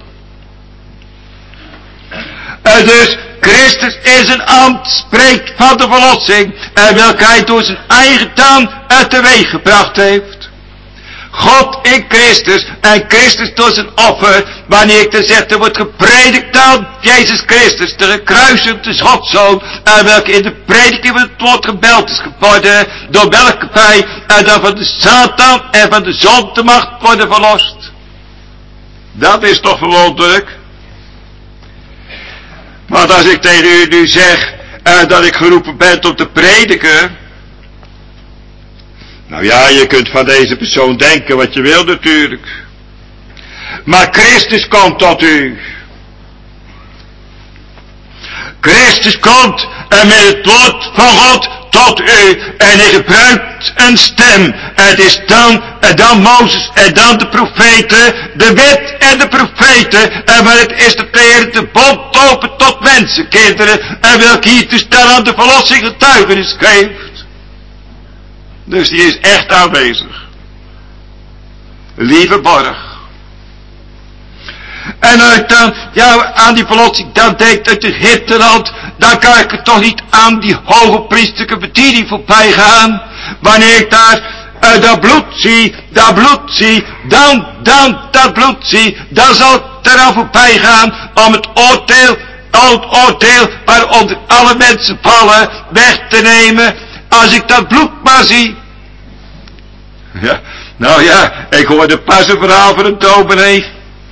En dus Christus in zijn ambt spreekt van de verlossing en welke hij door zijn eigen taal uit de weg gebracht heeft. God in Christus en Christus door zijn offer, wanneer ik dan zeg, er wordt gepredikt aan Jezus Christus, de gekruisigde Godszoon, en welke in de prediking van het woord gebeld is geworden, door welke wij en dan van de Satan en van de zondemacht worden verlost. Dat is toch verwonderlijk. Want als ik tegen u nu zeg, uh, dat ik geroepen ben om te prediken, nou ja, je kunt van deze persoon denken wat je wil natuurlijk. Maar Christus komt tot u. Christus komt en met het woord van God tot u. En hij gebruikt een stem. Het is dan, en dan Mozes en dan de profeten, de wet en de profeten. En maar het is dat de Heer de bond open tot mensenkinderen. En welke hier dus dan aan de verlossing getuigenis geeft. Dus die is echt aanwezig. Lieve borg. En als ik dan ja, aan die verlossing dan denk uit de hinterland, dan kan ik er toch niet aan die hoge priesterlijke bediening voorbij gaan. Wanneer ik daar uh, dat bloed zie, dat bloed zie, dan, dan dat bloed zie, dan zal ik eraan voorbij gaan om het oordeel, het oordeel waaronder alle mensen vallen, weg te nemen. Als ik dat bloed maar zie. Ja, nou ja, ik hoorde pas een verhaal van een dominee.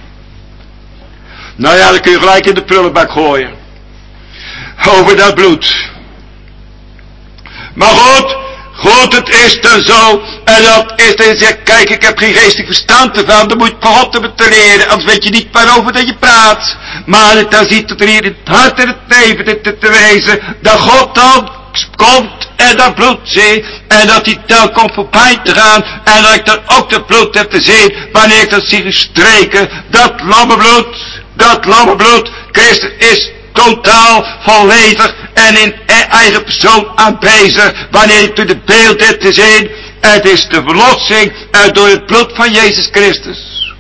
Nou ja, dan kun je gelijk in de prullenbak gooien. Over dat bloed. Maar goed, goed, het is dan zo. En dat is dan je zegt, kijk, ik heb geen geestelijk verstand ervan. Dan moet je van God te te leren, anders weet je niet waarover dat je praat. Maar dan ziet het er hier in het hart en het leven te, te, te wezen, dat God dan komt en dat bloed zie, en dat hij dan komt voorbij te gaan, en dat ik dan ook dat bloed heb te zien, wanneer ik dat zie gestreken, dat lammebloed, dat lammebloed, Christus is totaal, volledig en in eigen persoon aanwezig, wanneer ik door de beeld heb te zien, het is de verlossing uit door het bloed van Jezus Christus.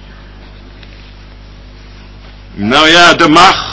Nou ja, de macht.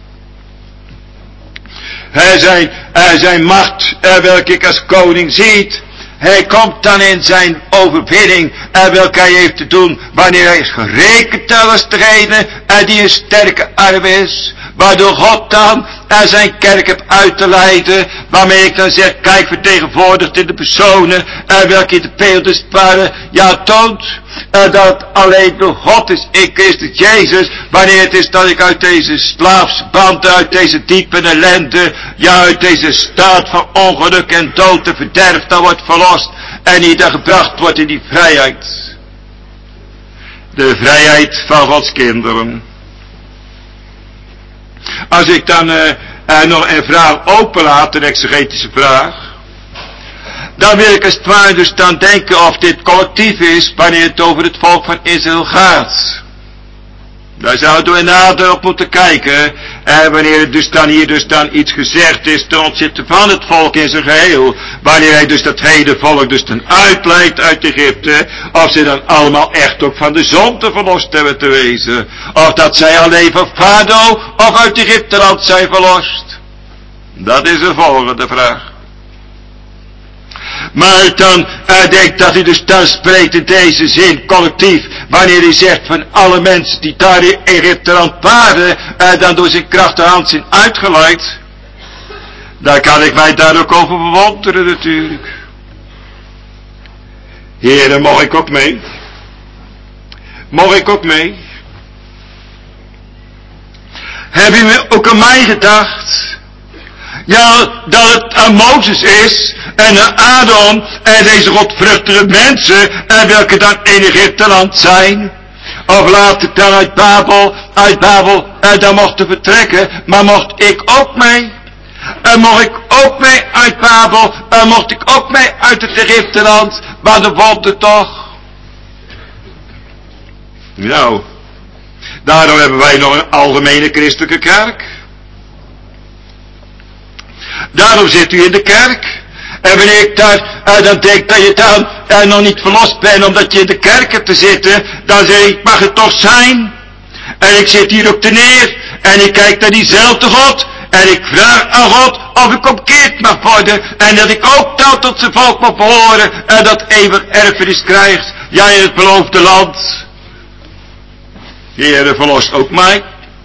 Hij zijn, hij zijn macht, uh, welke ik als koning ziet. Hij komt dan in zijn overwinning, uh, welke hij heeft te doen, wanneer hij is gerekend als degene, uh, die een sterke arm is. Waardoor God dan uh, zijn kerk hebt uit te leiden, waarmee ik dan zeg, kijk, vertegenwoordigd in de personen, uh, welke in de beelden waren, ja, toont. Uh, dat alleen door God is in Christus Jezus, wanneer het is dat ik uit deze slaafse banden, uit deze diepe ellende, ja, uit deze staat van ongeluk en dood en verderf, dan wordt verlost en die dan gebracht wordt in die vrijheid. De vrijheid van Gods kinderen. Als ik dan uh, uh, nog een vraag openlaat, een exegetische vraag. dan wil ik als het ware dus dan denken of dit collectief is wanneer het over het volk van Israël gaat. Daar zouden we nader op moeten kijken. En wanneer het dus dan hier dus dan iets gezegd is ten opzichte van het volk in zijn geheel. Wanneer hij dus dat hele volk dus dan uitleidt uit Egypte. Of ze dan allemaal echt ook van de zonde verlost hebben te wezen. Of dat zij alleen van Farao of uit Egypteland zijn verlost. Dat is de volgende vraag. Maar dan uh, denk dat hij dus dan spreekt in deze zin collectief. Wanneer hij zegt van alle mensen die daar in Egypteland waren. Uh, dan door zijn krachtige hand zijn uitgeleid. Dan kan ik mij daar ook over bewonderen natuurlijk. Heren, mag ik ook mee? Mag ik ook mee? Heb je ook aan mij gedacht? Ja, dat het aan Mozes is en aan Adam en deze godvruchtige mensen en welke dan in Egypteland zijn. Of laat ik dan uit Babel, uit Babel en dan mochten vertrekken, maar mocht ik ook mee? En mocht ik ook mee uit Babel en mocht ik ook mee uit het Egypteland, maar de wonder toch. Nou, daarom hebben wij nog een algemene christelijke kerk. Daarom zit u in de kerk. En wanneer ik daar, uh, dan denk dat je dan uh, nog niet verlost bent omdat je in de kerk hebt te zitten, dan zeg ik, mag het toch zijn? En ik zit hier ook te neer, en ik kijk naar diezelfde God, en ik vraag aan God of ik omkeerd mag worden, en dat ik ook dan tot zijn volk mag behoren, en dat eeuwig erfenis krijgt, ja in het beloofde land. Heere, verlost ook mij.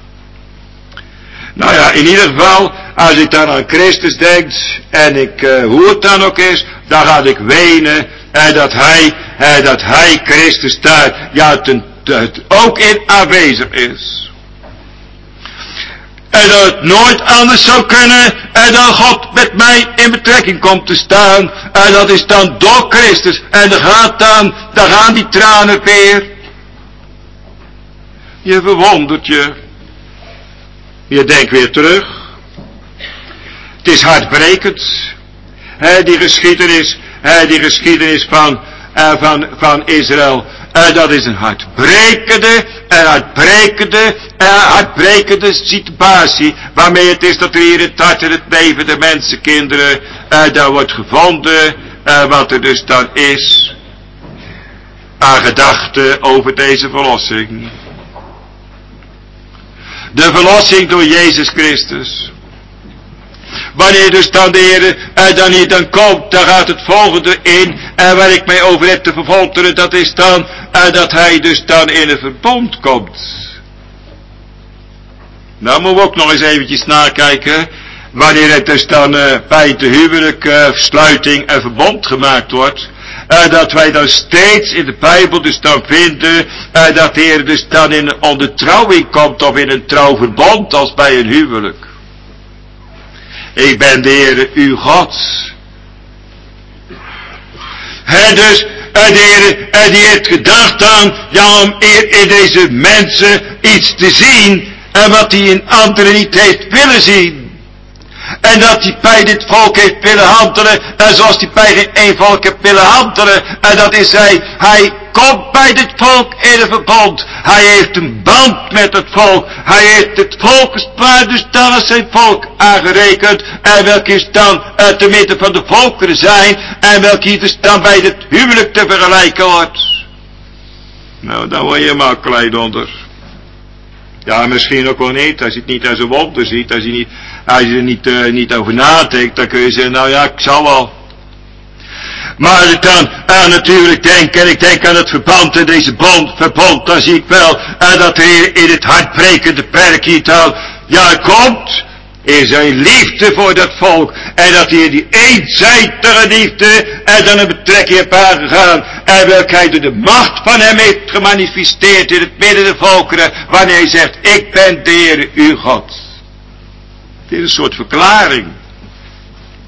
Nou ja, in ieder geval, als ik dan aan Christus denk, en ik, uh, hoe het dan ook is, dan ga ik wenen, en dat hij, en dat hij, Christus daar, ja, ten, ten, ook in aanwezig is. En dat het nooit anders zou kunnen, en dat God met mij in betrekking komt te staan, en dat is dan door Christus, en dan gaat dan, dan gaan die tranen weer. Je verwondert je. Je denkt weer terug. Het is hartbrekend. He, die geschiedenis, he, die geschiedenis van, uh, van, van Israël. Uh, dat is een hartbrekende, een hartbrekende, uh, hartbrekende situatie. Waarmee het is dat er hier in het hart en het leven de mensenkinderen, uh, daar wordt gevonden, uh, wat er dus dan is. Aan gedachten over deze verlossing. De verlossing door Jezus Christus. Wanneer dus dan de Heer uh, dan hier dan komt, dan gaat het volgende in. En waar ik mij over heb te vervolteren, dat is dan uh, dat hij dus dan in een verbond komt. Nou moeten we ook nog eens eventjes nakijken. Wanneer het dus dan uh, bij de huwelijksluiting uh, een verbond gemaakt wordt. Uh, dat wij dan steeds in de Bijbel dus dan vinden, uh, dat de Heer dus dan in een ondertrouwing komt of in een trouwverbond als bij een huwelijk. Ik ben de Heer uw God. He, dus, uh, de Heer, uh, die heeft gedacht aan, ja, om in deze mensen iets te zien, en uh, wat hij in anderen niet heeft willen zien. En dat hij bij dit volk heeft willen handelen, en zoals hij bij geen één volk heeft willen handelen, en dat is hij, hij komt bij dit volk in een verbond. Hij heeft een band met het volk, hij heeft het volk gespaard, dus dan is zijn volk aangerekend, en welke is dan uit de midden van de volkeren zijn, en welke hier dus dan bij het huwelijk te vergelijken wordt. Nou, dan word je maar klein onder. Ja, misschien ook wel niet, als je het niet als een wonder ziet, als je, niet, als je er niet, uh, niet over nadenkt, dan kun je zeggen, nou ja, ik zal wel. Maar als ik dan uh, natuurlijk denk, en ik denk aan het verband en deze bond, verbond, dan zie ik wel uh, dat de Heer in het hartbrekende perk hier dan, ja, komt in zijn liefde voor dat volk, en dat hij die eenzijdige liefde en dan een betrekking heeft aangegaan, en welke hij door de macht van hem heeft gemanifesteerd in het midden der volkeren, wanneer hij zegt, ik ben de Heer uw God. Dit is een soort verklaring.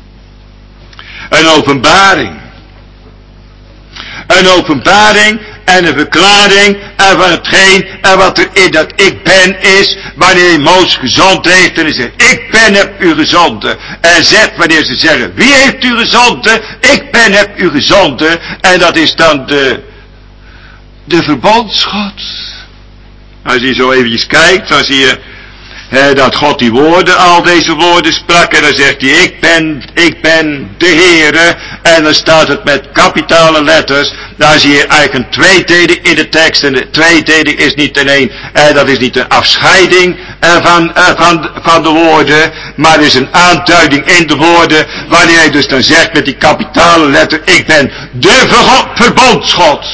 Een openbaring. Een openbaring, en en een verklaring en van hetgeen en wat er in dat ik ben is. Wanneer je Mozes gezond heeft en hij zegt, ik ben heb u gezonden. En zegt wanneer ze zeggen, wie heeft u gezonden? Ik ben heb u gezonden. En dat is dan de, de verbondsgod. Als je zo eventjes kijkt, dan zie je He, dat God die woorden, al deze woorden sprak. En dan zegt hij, ik ben, ik ben de Heere. En dan staat het met kapitale letters. Daar zie je eigenlijk een tweedeling in de tekst. En de tweedeling is niet alleen, eh, dat is niet een afscheiding eh, van, eh, van, van de woorden. Maar is een aanduiding in de woorden. Wanneer hij dus dan zegt met die kapitale letter, ik ben de ver- verbondsgod.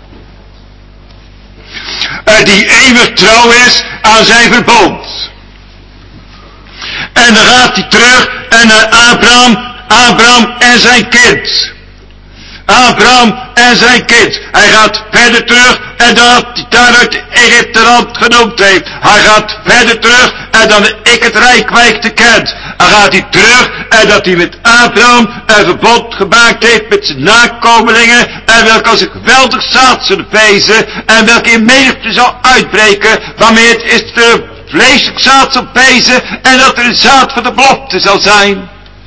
Eh, die eeuwig trouw is aan zijn verbond. En dan gaat hij terug en naar Abraham, Abraham en zijn kind. Abraham en zijn kind. Hij gaat verder terug en dat hij daaruit Egypteland genoemd heeft. Hij gaat verder terug en dan ik het Rijkwijk te kent. Dan gaat hij terug en dat hij met Abraham een verbond gemaakt heeft met zijn nakomelingen. En welke als een geweldig zaad zullen wezen. En welke in menigte zal uitbreken. Waarmee het is de vleeselijk zaad zal wezen. En dat er een zaad van de belofte zal zijn.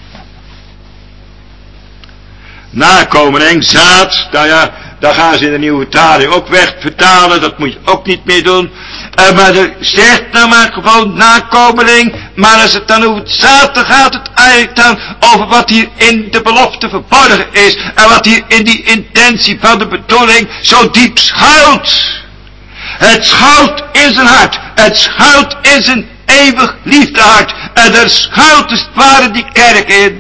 Nakomeling, zaad, nou ja, daar gaan ze in de nieuwe vertaling ook weg vertalen, dat moet je ook niet meer doen. Uh, maar er zegt nou maar gewoon nakomeling, maar als het dan over het zaad, dan gaat het eigenlijk dan over wat hier in de belofte verborgen is. En wat hier in die intentie van de bedoeling zo diep schuilt. Het schuilt in zijn hart, het schuilt in zijn eeuwig liefdehart. En er schuilt als het ware die kerk in.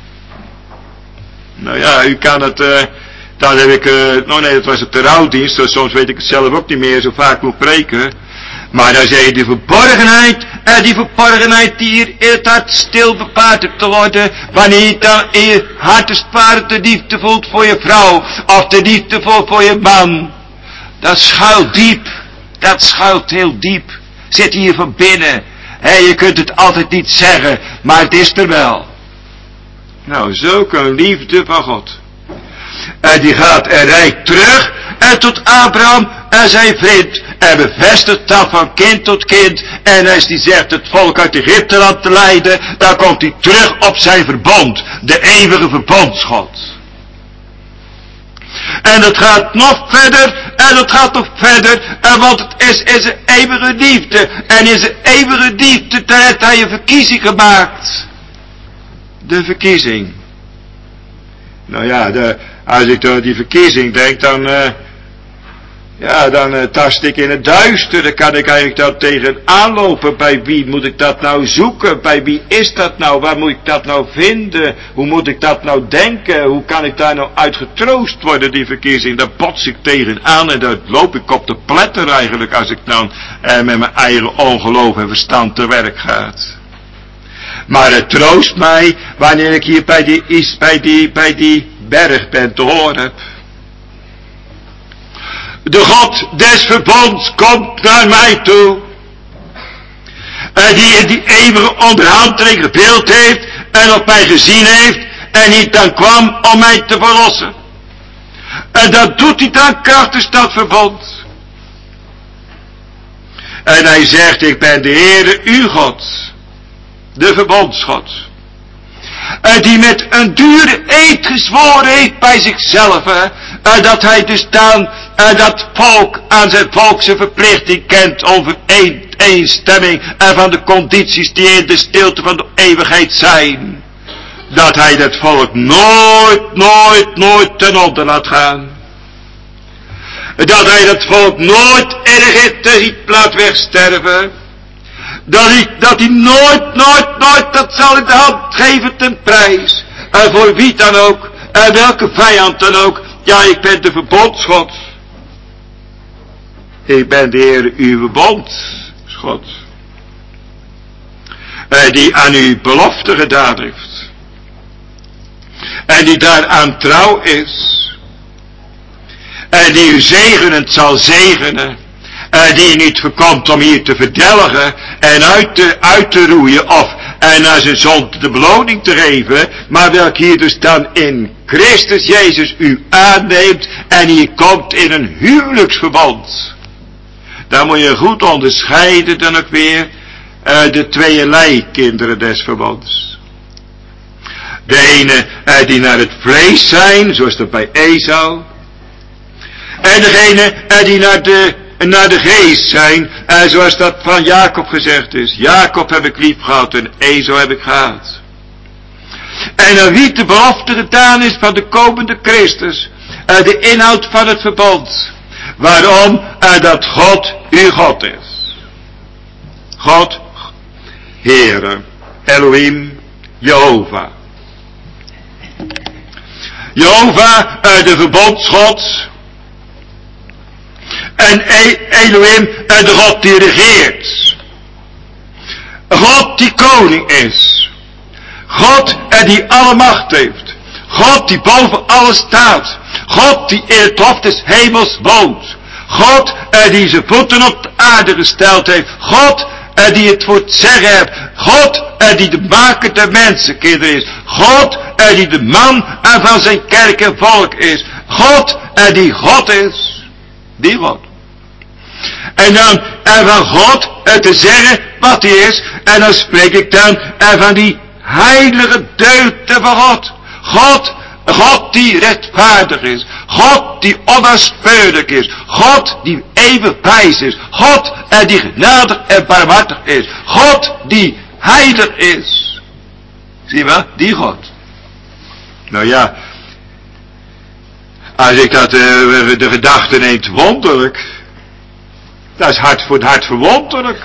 Nou ja, u kan het, uh, dan heb ik, uh, nou nee, dat was op de rouwdienst, dus soms weet ik het zelf ook niet meer, zo vaak moet preken. Maar dan zei je die verborgenheid, en die verborgenheid die hier in het hart stil bepaard hebt te worden, wanneer je dan in je hart als het ware de liefde voelt voor je vrouw, of de liefde voelt voor je man. Dat schuilt diep, dat schuilt heel diep, zit hier van binnen. Hé, je kunt het altijd niet zeggen, maar het is er wel. Nou, zulke een liefde van God. En die gaat en rijdt terug en tot Abraham en zijn vriend. En bevestigt dat van kind tot kind. En als die zegt het volk uit Egypteland te leiden, dan komt hij terug op zijn verbond. De eeuwige verbondsgod. En het gaat nog verder, en het gaat nog verder, en want het is, is een eeuwige liefde. En is een eeuwige liefde, daar heeft hij een verkiezing gemaakt. De verkiezing. Nou ja, de, als ik door die verkiezing denk, dan, uh, ja, dan uh, tast ik in het duister. Dan kan ik eigenlijk daar tegenaan lopen. Bij wie moet ik dat nou zoeken? Bij wie is dat nou? Waar moet ik dat nou vinden? Hoe moet ik dat nou denken? Hoe kan ik daar nou uit getroost worden, die verkiezing? Daar bots ik tegenaan en daar loop ik op de pletter eigenlijk, als ik dan uh, met mijn eigen ongeloof en verstand te werk ga. Maar het troost mij wanneer ik hier bij die, is, bij die, bij die berg ben te horen. De God des verbonds komt naar mij toe. En die in die eeuwige onderhandeling gedeeld heeft en op mij gezien heeft en niet dan kwam om mij te verlossen. En dat doet hij dan krachtens dat verbond. En hij zegt, ik ben de Heere uw God. De verbondsgod. Uh, die met een dure eed gezworen heeft bij zichzelf. Uh, uh, dat hij dus dan uh, dat volk aan zijn volk zijn verplichting kent over eenstemming en van de condities die in de stilte van de eeuwigheid zijn. Dat hij dat volk nooit, nooit, nooit ten onder laat gaan. Dat hij dat volk nooit in Egypte ziet laat wegsterven. Dat hij, dat hij nooit, nooit, nooit dat zal in de hand geven ten prijs. En voor wie dan ook. En welke vijand dan ook. Ja, ik ben de verbondsgod. Ik ben de Heer uw verbondsgod. En die aan uw belofte gedaan heeft. En die daaraan trouw is. En die u zegenend zal zegenen. Uh, die niet voorkomt om hier te verdelgen en uit te, uit te roeien of en naar zijn zond de beloning te geven, maar welk hier dus dan in Christus Jezus u aanneemt en je komt in een huwelijksverband. Dan moet je goed onderscheiden dan ook weer uh, de tweeërlei kinderen des verbonds. De ene uh, die naar het vlees zijn, zoals dat bij Esau. En degene uh, die naar de, naar de geest zijn, uh, zoals dat van Jacob gezegd is. Jacob heb ik lief gehad en Esau heb ik gehaat. En aan wie de belofte gedaan is van de komende Christus, uh, de inhoud van het verbond. Waarom? Uh, dat God uw God is. God, Heere, Elohim, Jehovah. Jehovah, uh, de verbondsgod. En e Elohim, uh, de God die regeert. God die koning is. God uh, die alle macht heeft. God die boven alles staat. God die in het hof des hemels woont. God uh, die zijn voeten op de aarde gesteld heeft. God uh, die het voor het zeggen heeft. God uh, die de maker der mensenkinderen is. God uh, die de man uh, van zijn kerk en volk is. God uh, die God is. Die God. En dan uh, van God uh, te zeggen wat hij is. En dan spreek ik dan uh, van die heilige deugden van God. God, God die rechtvaardig is. God die onafspeurlijk is. God die eeuwig wijs is. God uh, die genadig en barmhartig is. God die heilig is. Zie je wel? Die God. Nou ja. Als ik dat uh, de gedachte neemt wonderlijk. Dat is hard voor het hart verwonderlijk.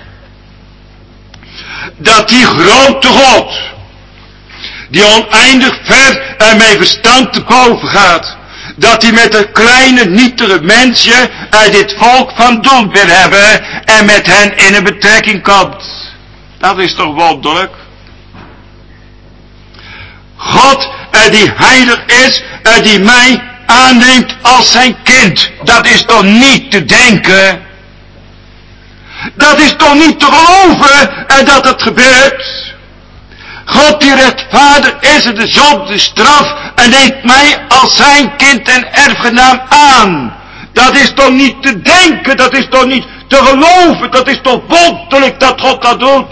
Dat die grote God, die oneindig ver en mijn verstand te boven gaat, dat hij met een kleine nietige mensje uit dit volk van doen wil hebben en met hen in een betrekking komt. Dat is toch wonderlijk? God uh, die heilig is, uh, die mij aanneemt als zijn kind. Dat is toch niet te denken? Dat is toch niet te geloven en dat het gebeurt? God die rechtvaardig is en de zonde straf en neemt mij als zijn kind en erfgenaam aan. Dat is toch niet te denken, dat is toch niet te geloven, dat is toch wonderlijk dat God dat doet.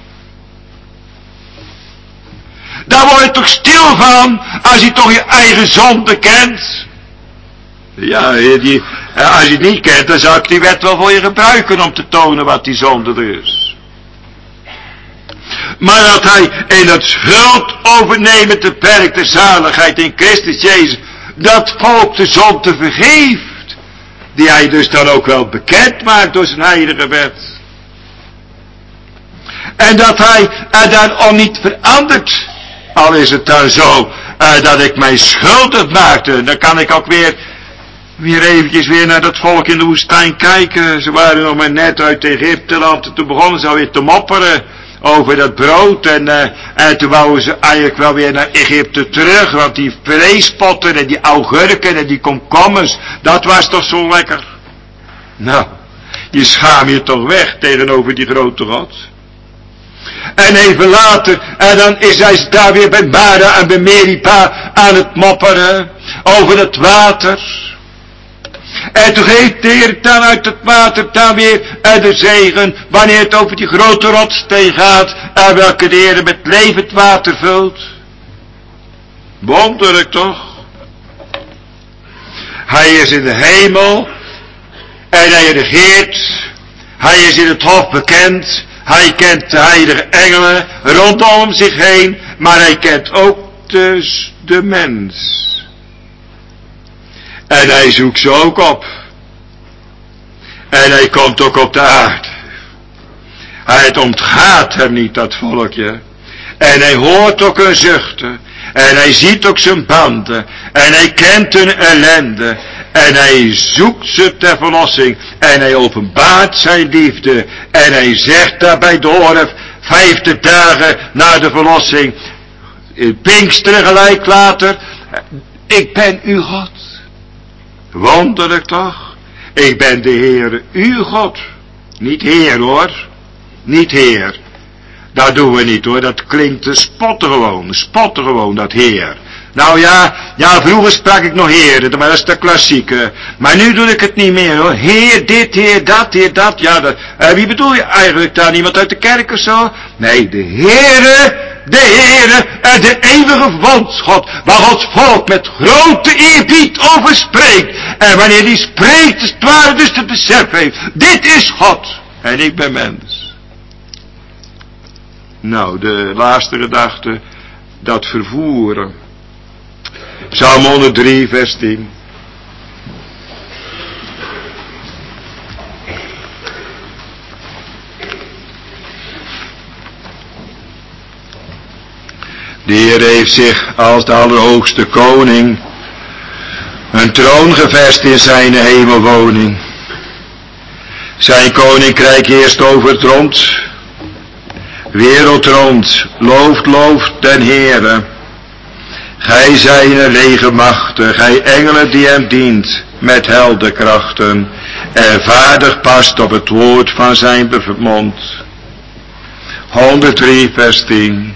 Daar word je toch stil van als je toch je eigen zonde kent. Ja, die, als je het niet kent, dan zou ik die wet wel voor je gebruiken om te tonen wat die zonde is. Maar dat hij in het schuld overnemen te werk de zaligheid in Christus Jezus, dat volk de zonde vergeeft, die hij dus dan ook wel bekend maakt door zijn heilige wet. En dat hij er dan al niet verandert, al is het dan zo, uh, dat ik mij schuldig maakte, dan kan ik ook weer Weer eventjes weer naar dat volk in de woestijn kijken. Ze waren nog maar net uit Egypteland. En toen begonnen ze alweer te mopperen over dat brood. En, uh, en toen wouden ze eigenlijk wel weer naar Egypte terug. Want die vleespotten en die augurken en die komkommers. Dat was toch zo lekker. Nou, je schaam je toch weg tegenover die grote God. En even later, en dan is hij daar weer bij Mara en bij Meripa aan het mopperen. Over het water. En toen geeft de Heer dan uit het water dan weer uh, de zegen, wanneer het over die grote rotssteen gaat, uh, welke de Heer met levend water vult. Wonderlijk toch? Hij is in de hemel, en hij regeert, hij is in het hof bekend, hij kent de heilige engelen rondom zich heen, maar hij kent ook dus de mens. En hij zoekt ze ook op. En hij komt ook op de aarde. Hij ontgaat hem niet, dat volkje. En hij hoort ook hun zuchten. En hij ziet ook zijn banden. En hij kent hun ellende. En hij zoekt ze ter verlossing. En hij openbaart zijn liefde. En hij zegt daar bij de Horeb, vijftig dagen na de verlossing, Pinksteren gelijk later, ik ben uw God. Wonderlijk toch? Ik ben de Heere, uw God. Niet Heer hoor. Niet Heer. Dat doen we niet hoor. Dat klinkt te spotten gewoon. Spotten gewoon dat Heer. Nou ja, ja, vroeger sprak ik nog Heer, maar dat is de klassieke. Maar nu doe ik het niet meer hoor. Heer dit, Heer dat, Heer dat. Ja, dat, uh, wie bedoel je eigenlijk daar? Iemand uit de kerk of zo? Nee, de Heere, de Heere en de eeuwige vondsgod, waar Gods volk met grote eerbied over spreekt. En wanneer die spreekt, is het ware dus het besef heeft. Dit is God en ik ben mens. Nou, de laatste gedachte, dat vervoeren. Psalm honderddrie, vers tien. De Heer heeft zich als de allerhoogste koning een troon gevest in zijn hemelwoning. Zijn koninkrijk heerst over het rond, wereld rond, looft, looft den Heere. Gij zijne legermachten, gij engelen die hem dient, met heldenkrachten, en vaardig past op het woord van zijn mond. honderddrie, vers tien.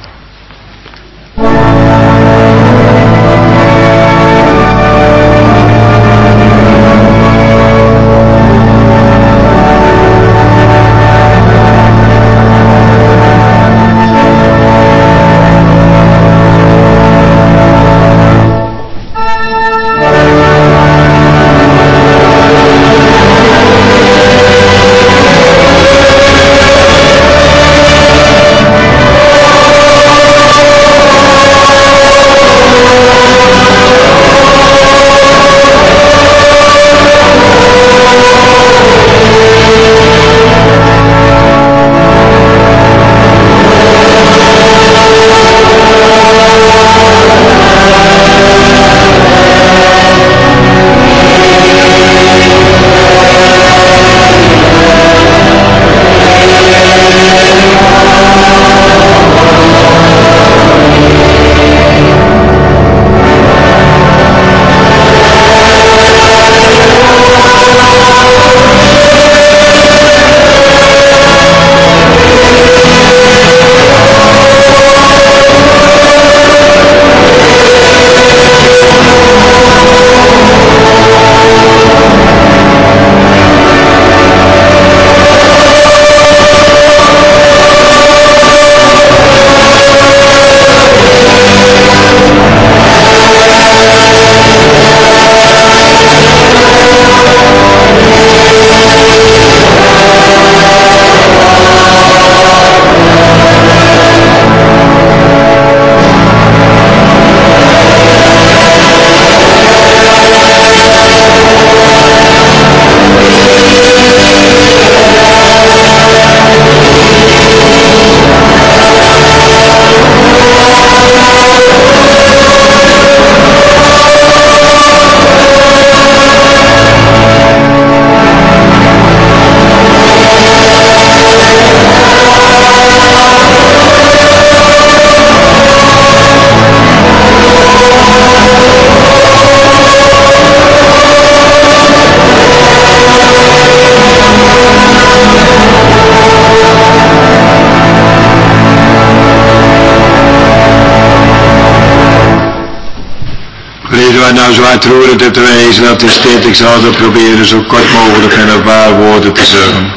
Nou zo uitroerend te wezen, dat is dit. Ik zal het proberen zo kort mogelijk en een paar woorden te zeggen.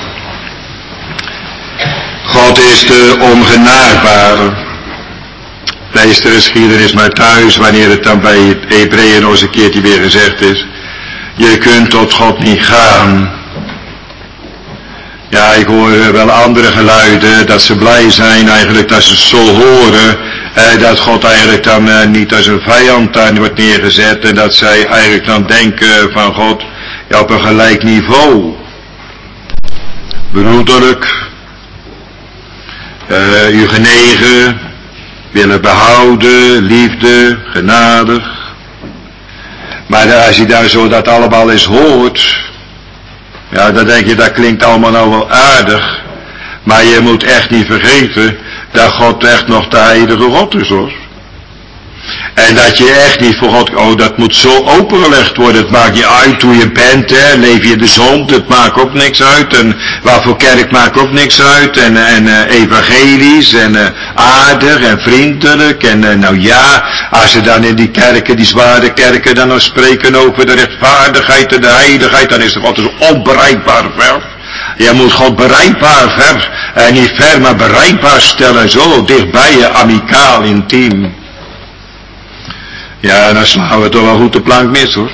God is de ongenaagbare. Lees de geschiedenis maar thuis, wanneer het dan bij het Hebreeën nog eens een keertje weer gezegd is. Je kunt tot God niet gaan. Ja, ik hoor wel andere geluiden, dat ze blij zijn eigenlijk dat ze het zo horen. Eh, dat God eigenlijk dan eh, niet als een vijand daar wordt neergezet. En dat zij eigenlijk dan denken van God, ja, op een gelijk niveau. Broederlijk. Uh, u genegen. Willen behouden. Liefde. Genadig. Maar als je daar zo dat allemaal eens hoort. Ja, dan denk je, dat klinkt allemaal nou wel aardig. Maar je moet echt niet vergeten dat God echt nog de heilige God is, hoor. En dat je echt niet voor God, oh, dat moet zo opengelegd worden. Het maakt niet uit hoe je bent, hè. Leef je de zond, het maakt ook niks uit. En waarvoor kerk maakt ook niks uit. En, en uh, evangelisch en uh, aardig en vriendelijk. En uh, nou ja, als ze dan in die kerken, die zware kerken, dan nog spreken over de rechtvaardigheid en de heiligheid, dan is het altijd zo onbereikbaar ver. Je moet God bereikbaar ver, en niet ver, maar bereikbaar stellen, zo dichtbij je, amicaal, intiem. Ja, dan slaan we toch wel goed de plank mis, hoor.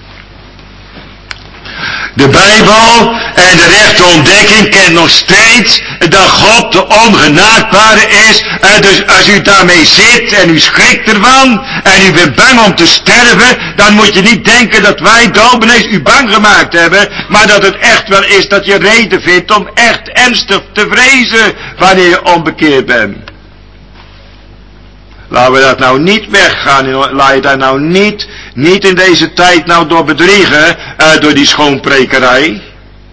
De Bijbel en de rechte ontdekking kent nog steeds dat God de ongenaakbare is. En dus als u daarmee zit en u schrikt ervan en u bent bang om te sterven, dan moet je niet denken dat wij dominees u bang gemaakt hebben, maar dat het echt wel is dat je reden vindt om echt ernstig te vrezen wanneer je onbekeerd bent. Laten we dat nou niet weggaan, laat je daar nou niet, niet in deze tijd nou door bedriegen, uh, door die schoonprekerij.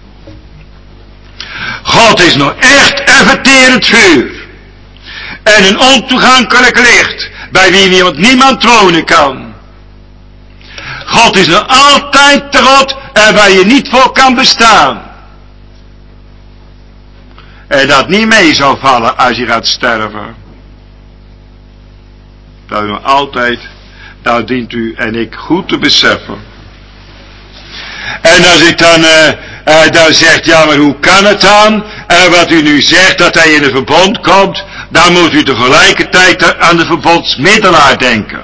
God is nog echt een verterend vuur. En een ontoegankelijk licht, bij wie niemand, niemand wonen kan. God is nog altijd de God, uh, waar je niet voor kan bestaan. En dat niet mee zou vallen als je gaat sterven. Dat u altijd, dat dient u en ik goed te beseffen. En als ik dan, uh, uh, dan zegt, ja maar hoe kan het dan? Uh, wat u nu zegt, dat hij in een verbond komt, dan moet u tegelijkertijd aan de verbondsmiddelaar denken.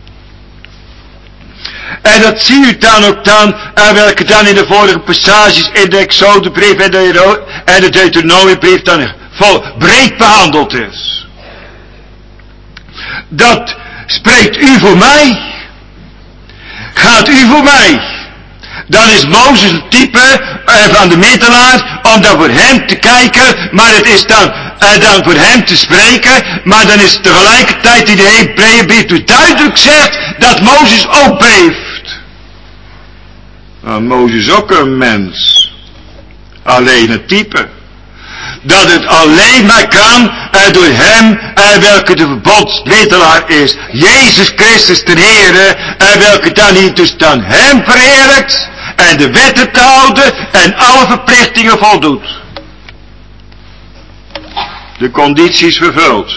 En dat zie u dan ook dan, uh, welke dan in de vorige passages in de Exodebrief en de, en de Deuteronomiebrief dan vol breed behandeld is. Dat spreekt u voor mij. Gaat u voor mij. Dan is Mozes een type uh, van de middelaar om dan voor hem te kijken, maar het is dan, uh, dan voor hem te spreken, maar dan is het tegelijkertijd die de Hebreeënbrief dus duidelijk zegt dat Mozes ook beeft. Nou, Mozes is ook een mens. Alleen een type. Dat het alleen maar kan uh, door hem uh, welke de verbondsmiddelaar is. Jezus Christus ten Heere, uh, welke dan niet dus dan hem verheerlijkt en de wetten te houden en alle verplichtingen voldoet. De condities vervult.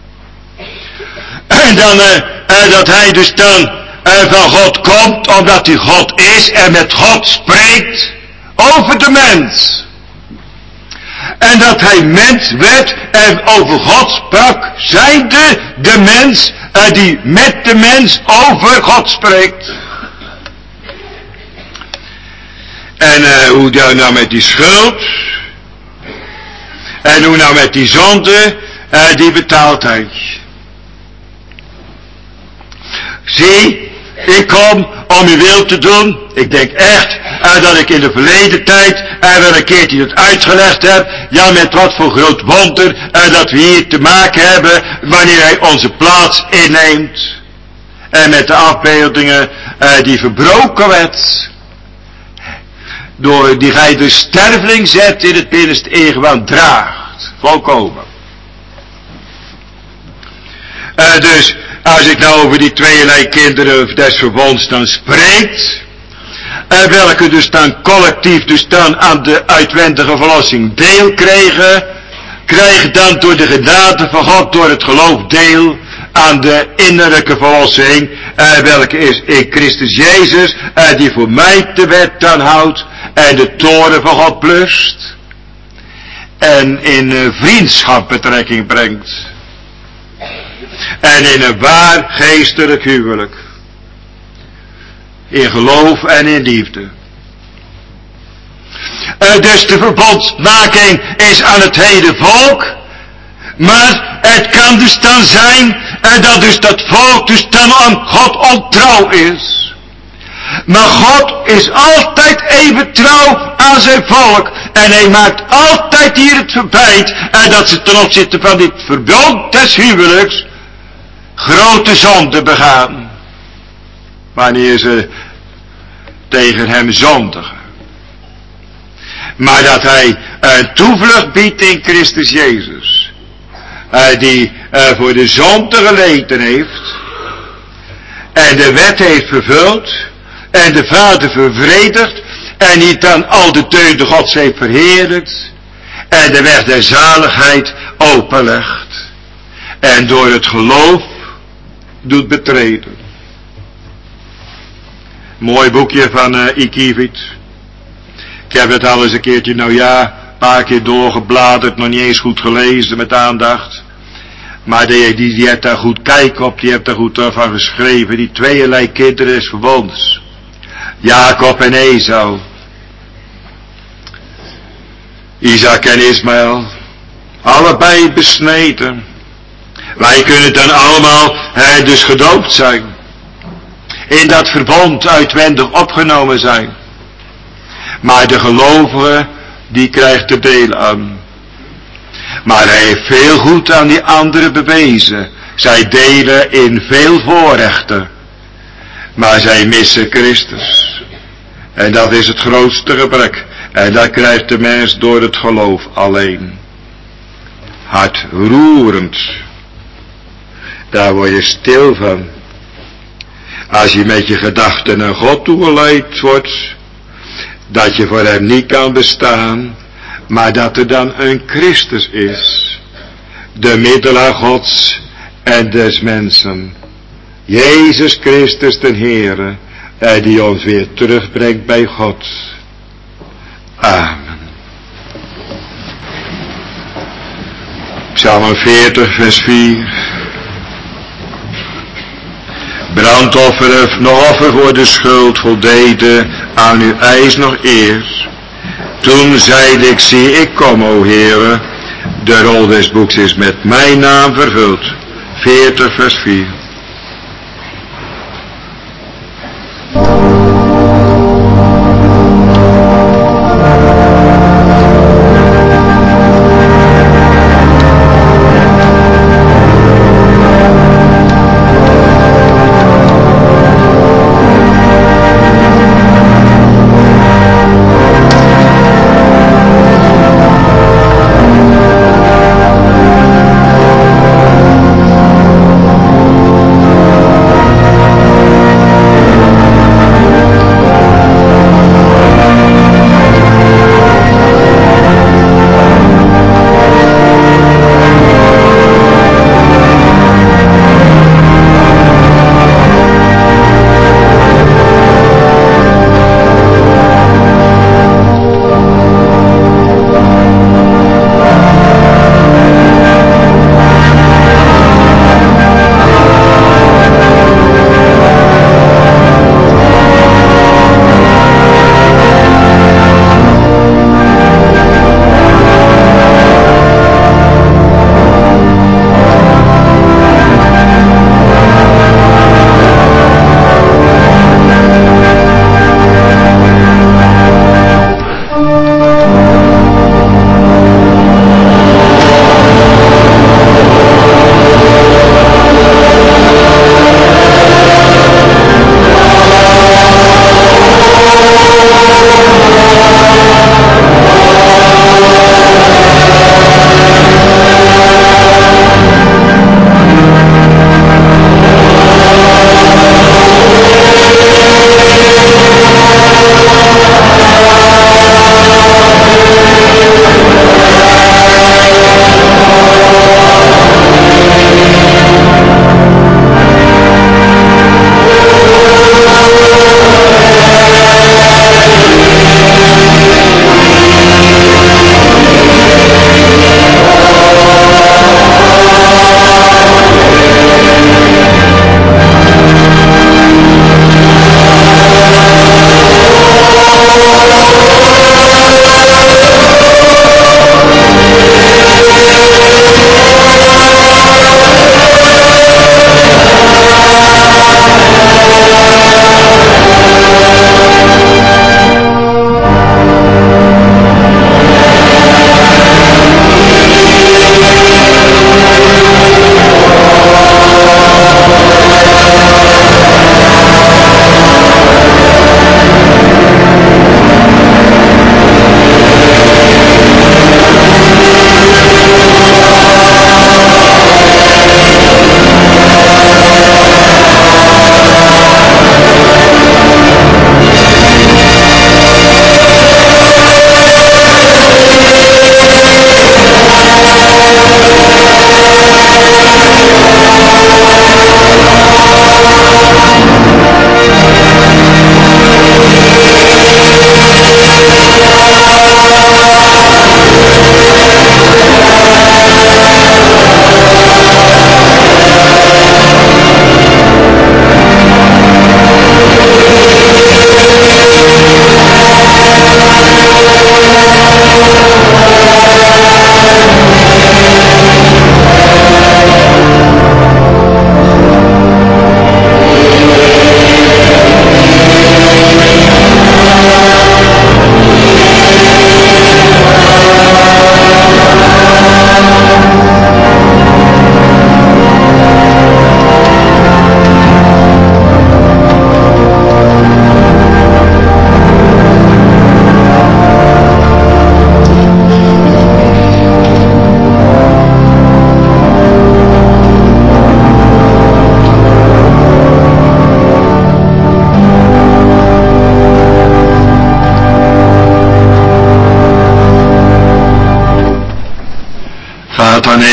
En dan uh, uh, dat hij dus dan uh, van God komt, omdat hij God is en met God spreekt over de mens. En dat hij mens werd en over God sprak, zijnde de mens uh, die met de mens over God spreekt. En uh, hoe dan nou met die schuld, en hoe nou met die zonde, uh, die betaalt hij. Zie, ik kom om uw wil te doen. Ik denk echt uh, dat ik in de verleden tijd uh, wel een keertje het uitgelegd heb. Ja, met wat voor groot wonder uh, dat we hier te maken hebben wanneer hij onze plaats inneemt. En met de afbeeldingen uh, die verbroken werd. Door die gij de sterveling zet in het binnenste ingewand draagt. Volkomen. Uh, dus als ik nou over die tweeënlei kinderen des verbonds dan spreekt, uh, welke dus dan collectief dus dan aan de uitwendige verlossing deel kregen, krijgen dan door de genade van God door het geloof deel aan de innerlijke verlossing, uh, welke is in Christus Jezus, uh, die voor mij de wet dan houdt en de toren van God blust en in uh, vriendschap betrekking brengt. En in een waar geestelijk huwelijk. In geloof en in liefde. Uh, dus de verbondsmaking is aan het hele volk. Maar het kan dus dan zijn uh, dat dus dat volk dus dan aan God ontrouw is. Maar God is altijd even trouw aan zijn volk. En hij maakt altijd hier het verbijt. En dat ze ten opzichte van dit verbond des huwelijks grote zonde begaan. Wanneer ze tegen hem zondigen. Maar dat hij een toevlucht biedt in Christus Jezus. Uh, die uh, voor de zonde geleden heeft. En de wet heeft vervuld. En de Vader vervredigt. En die dan al de deugden Gods heeft verheerlijkt. En de weg der zaligheid openlegt. en door het geloof doet betreden. Mooi boekje van uh, Ikievit. Ik heb het al eens een keertje, nou ja, een paar keer doorgebladerd, nog niet eens goed gelezen met aandacht. Maar die, die, die heeft daar goed kijk op, die heeft daar goed van geschreven. Die tweeërlei kinderen is verwonds. Jacob en Esau. Isaac en Ismaël. Allebei besneden. Wij kunnen dan allemaal hè, dus gedoopt zijn. In dat verbond uitwendig opgenomen zijn. Maar de gelovige, die krijgt er deel aan. Maar hij heeft veel goed aan die anderen bewezen. Zij delen in veel voorrechten. Maar zij missen Christus. En dat is het grootste gebrek. En dat krijgt de mens door het geloof alleen. Hartroerend. Daar word je stil van. Als je met je gedachten naar God toegeleid wordt. Dat je voor hem niet kan bestaan. Maar dat er dan een Christus is. De middelaar Gods en des mensen. Jezus Christus den Heere. En die ons weer terugbrengt bij God. Amen. Psalm veertig vers vier. Brandoffer of nog offer voor de schuld voldeden aan uw eis nog eer. Toen zeide ik, zie ik kom, o Heere, de rol des boeks is met mijn naam vervuld. veertig vers vier.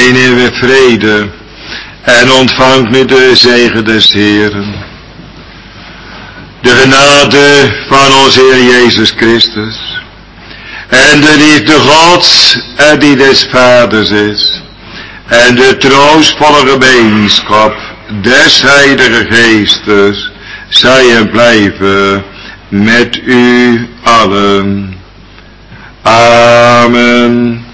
in uw vrede en ontvangt nu de zegen des Heeren. De genade van onze Heer Jezus Christus en de liefde Gods en die des Vaders is en de troostvolle gemeenschap des Heilige Geestes zij en blijven met u allen. Amen.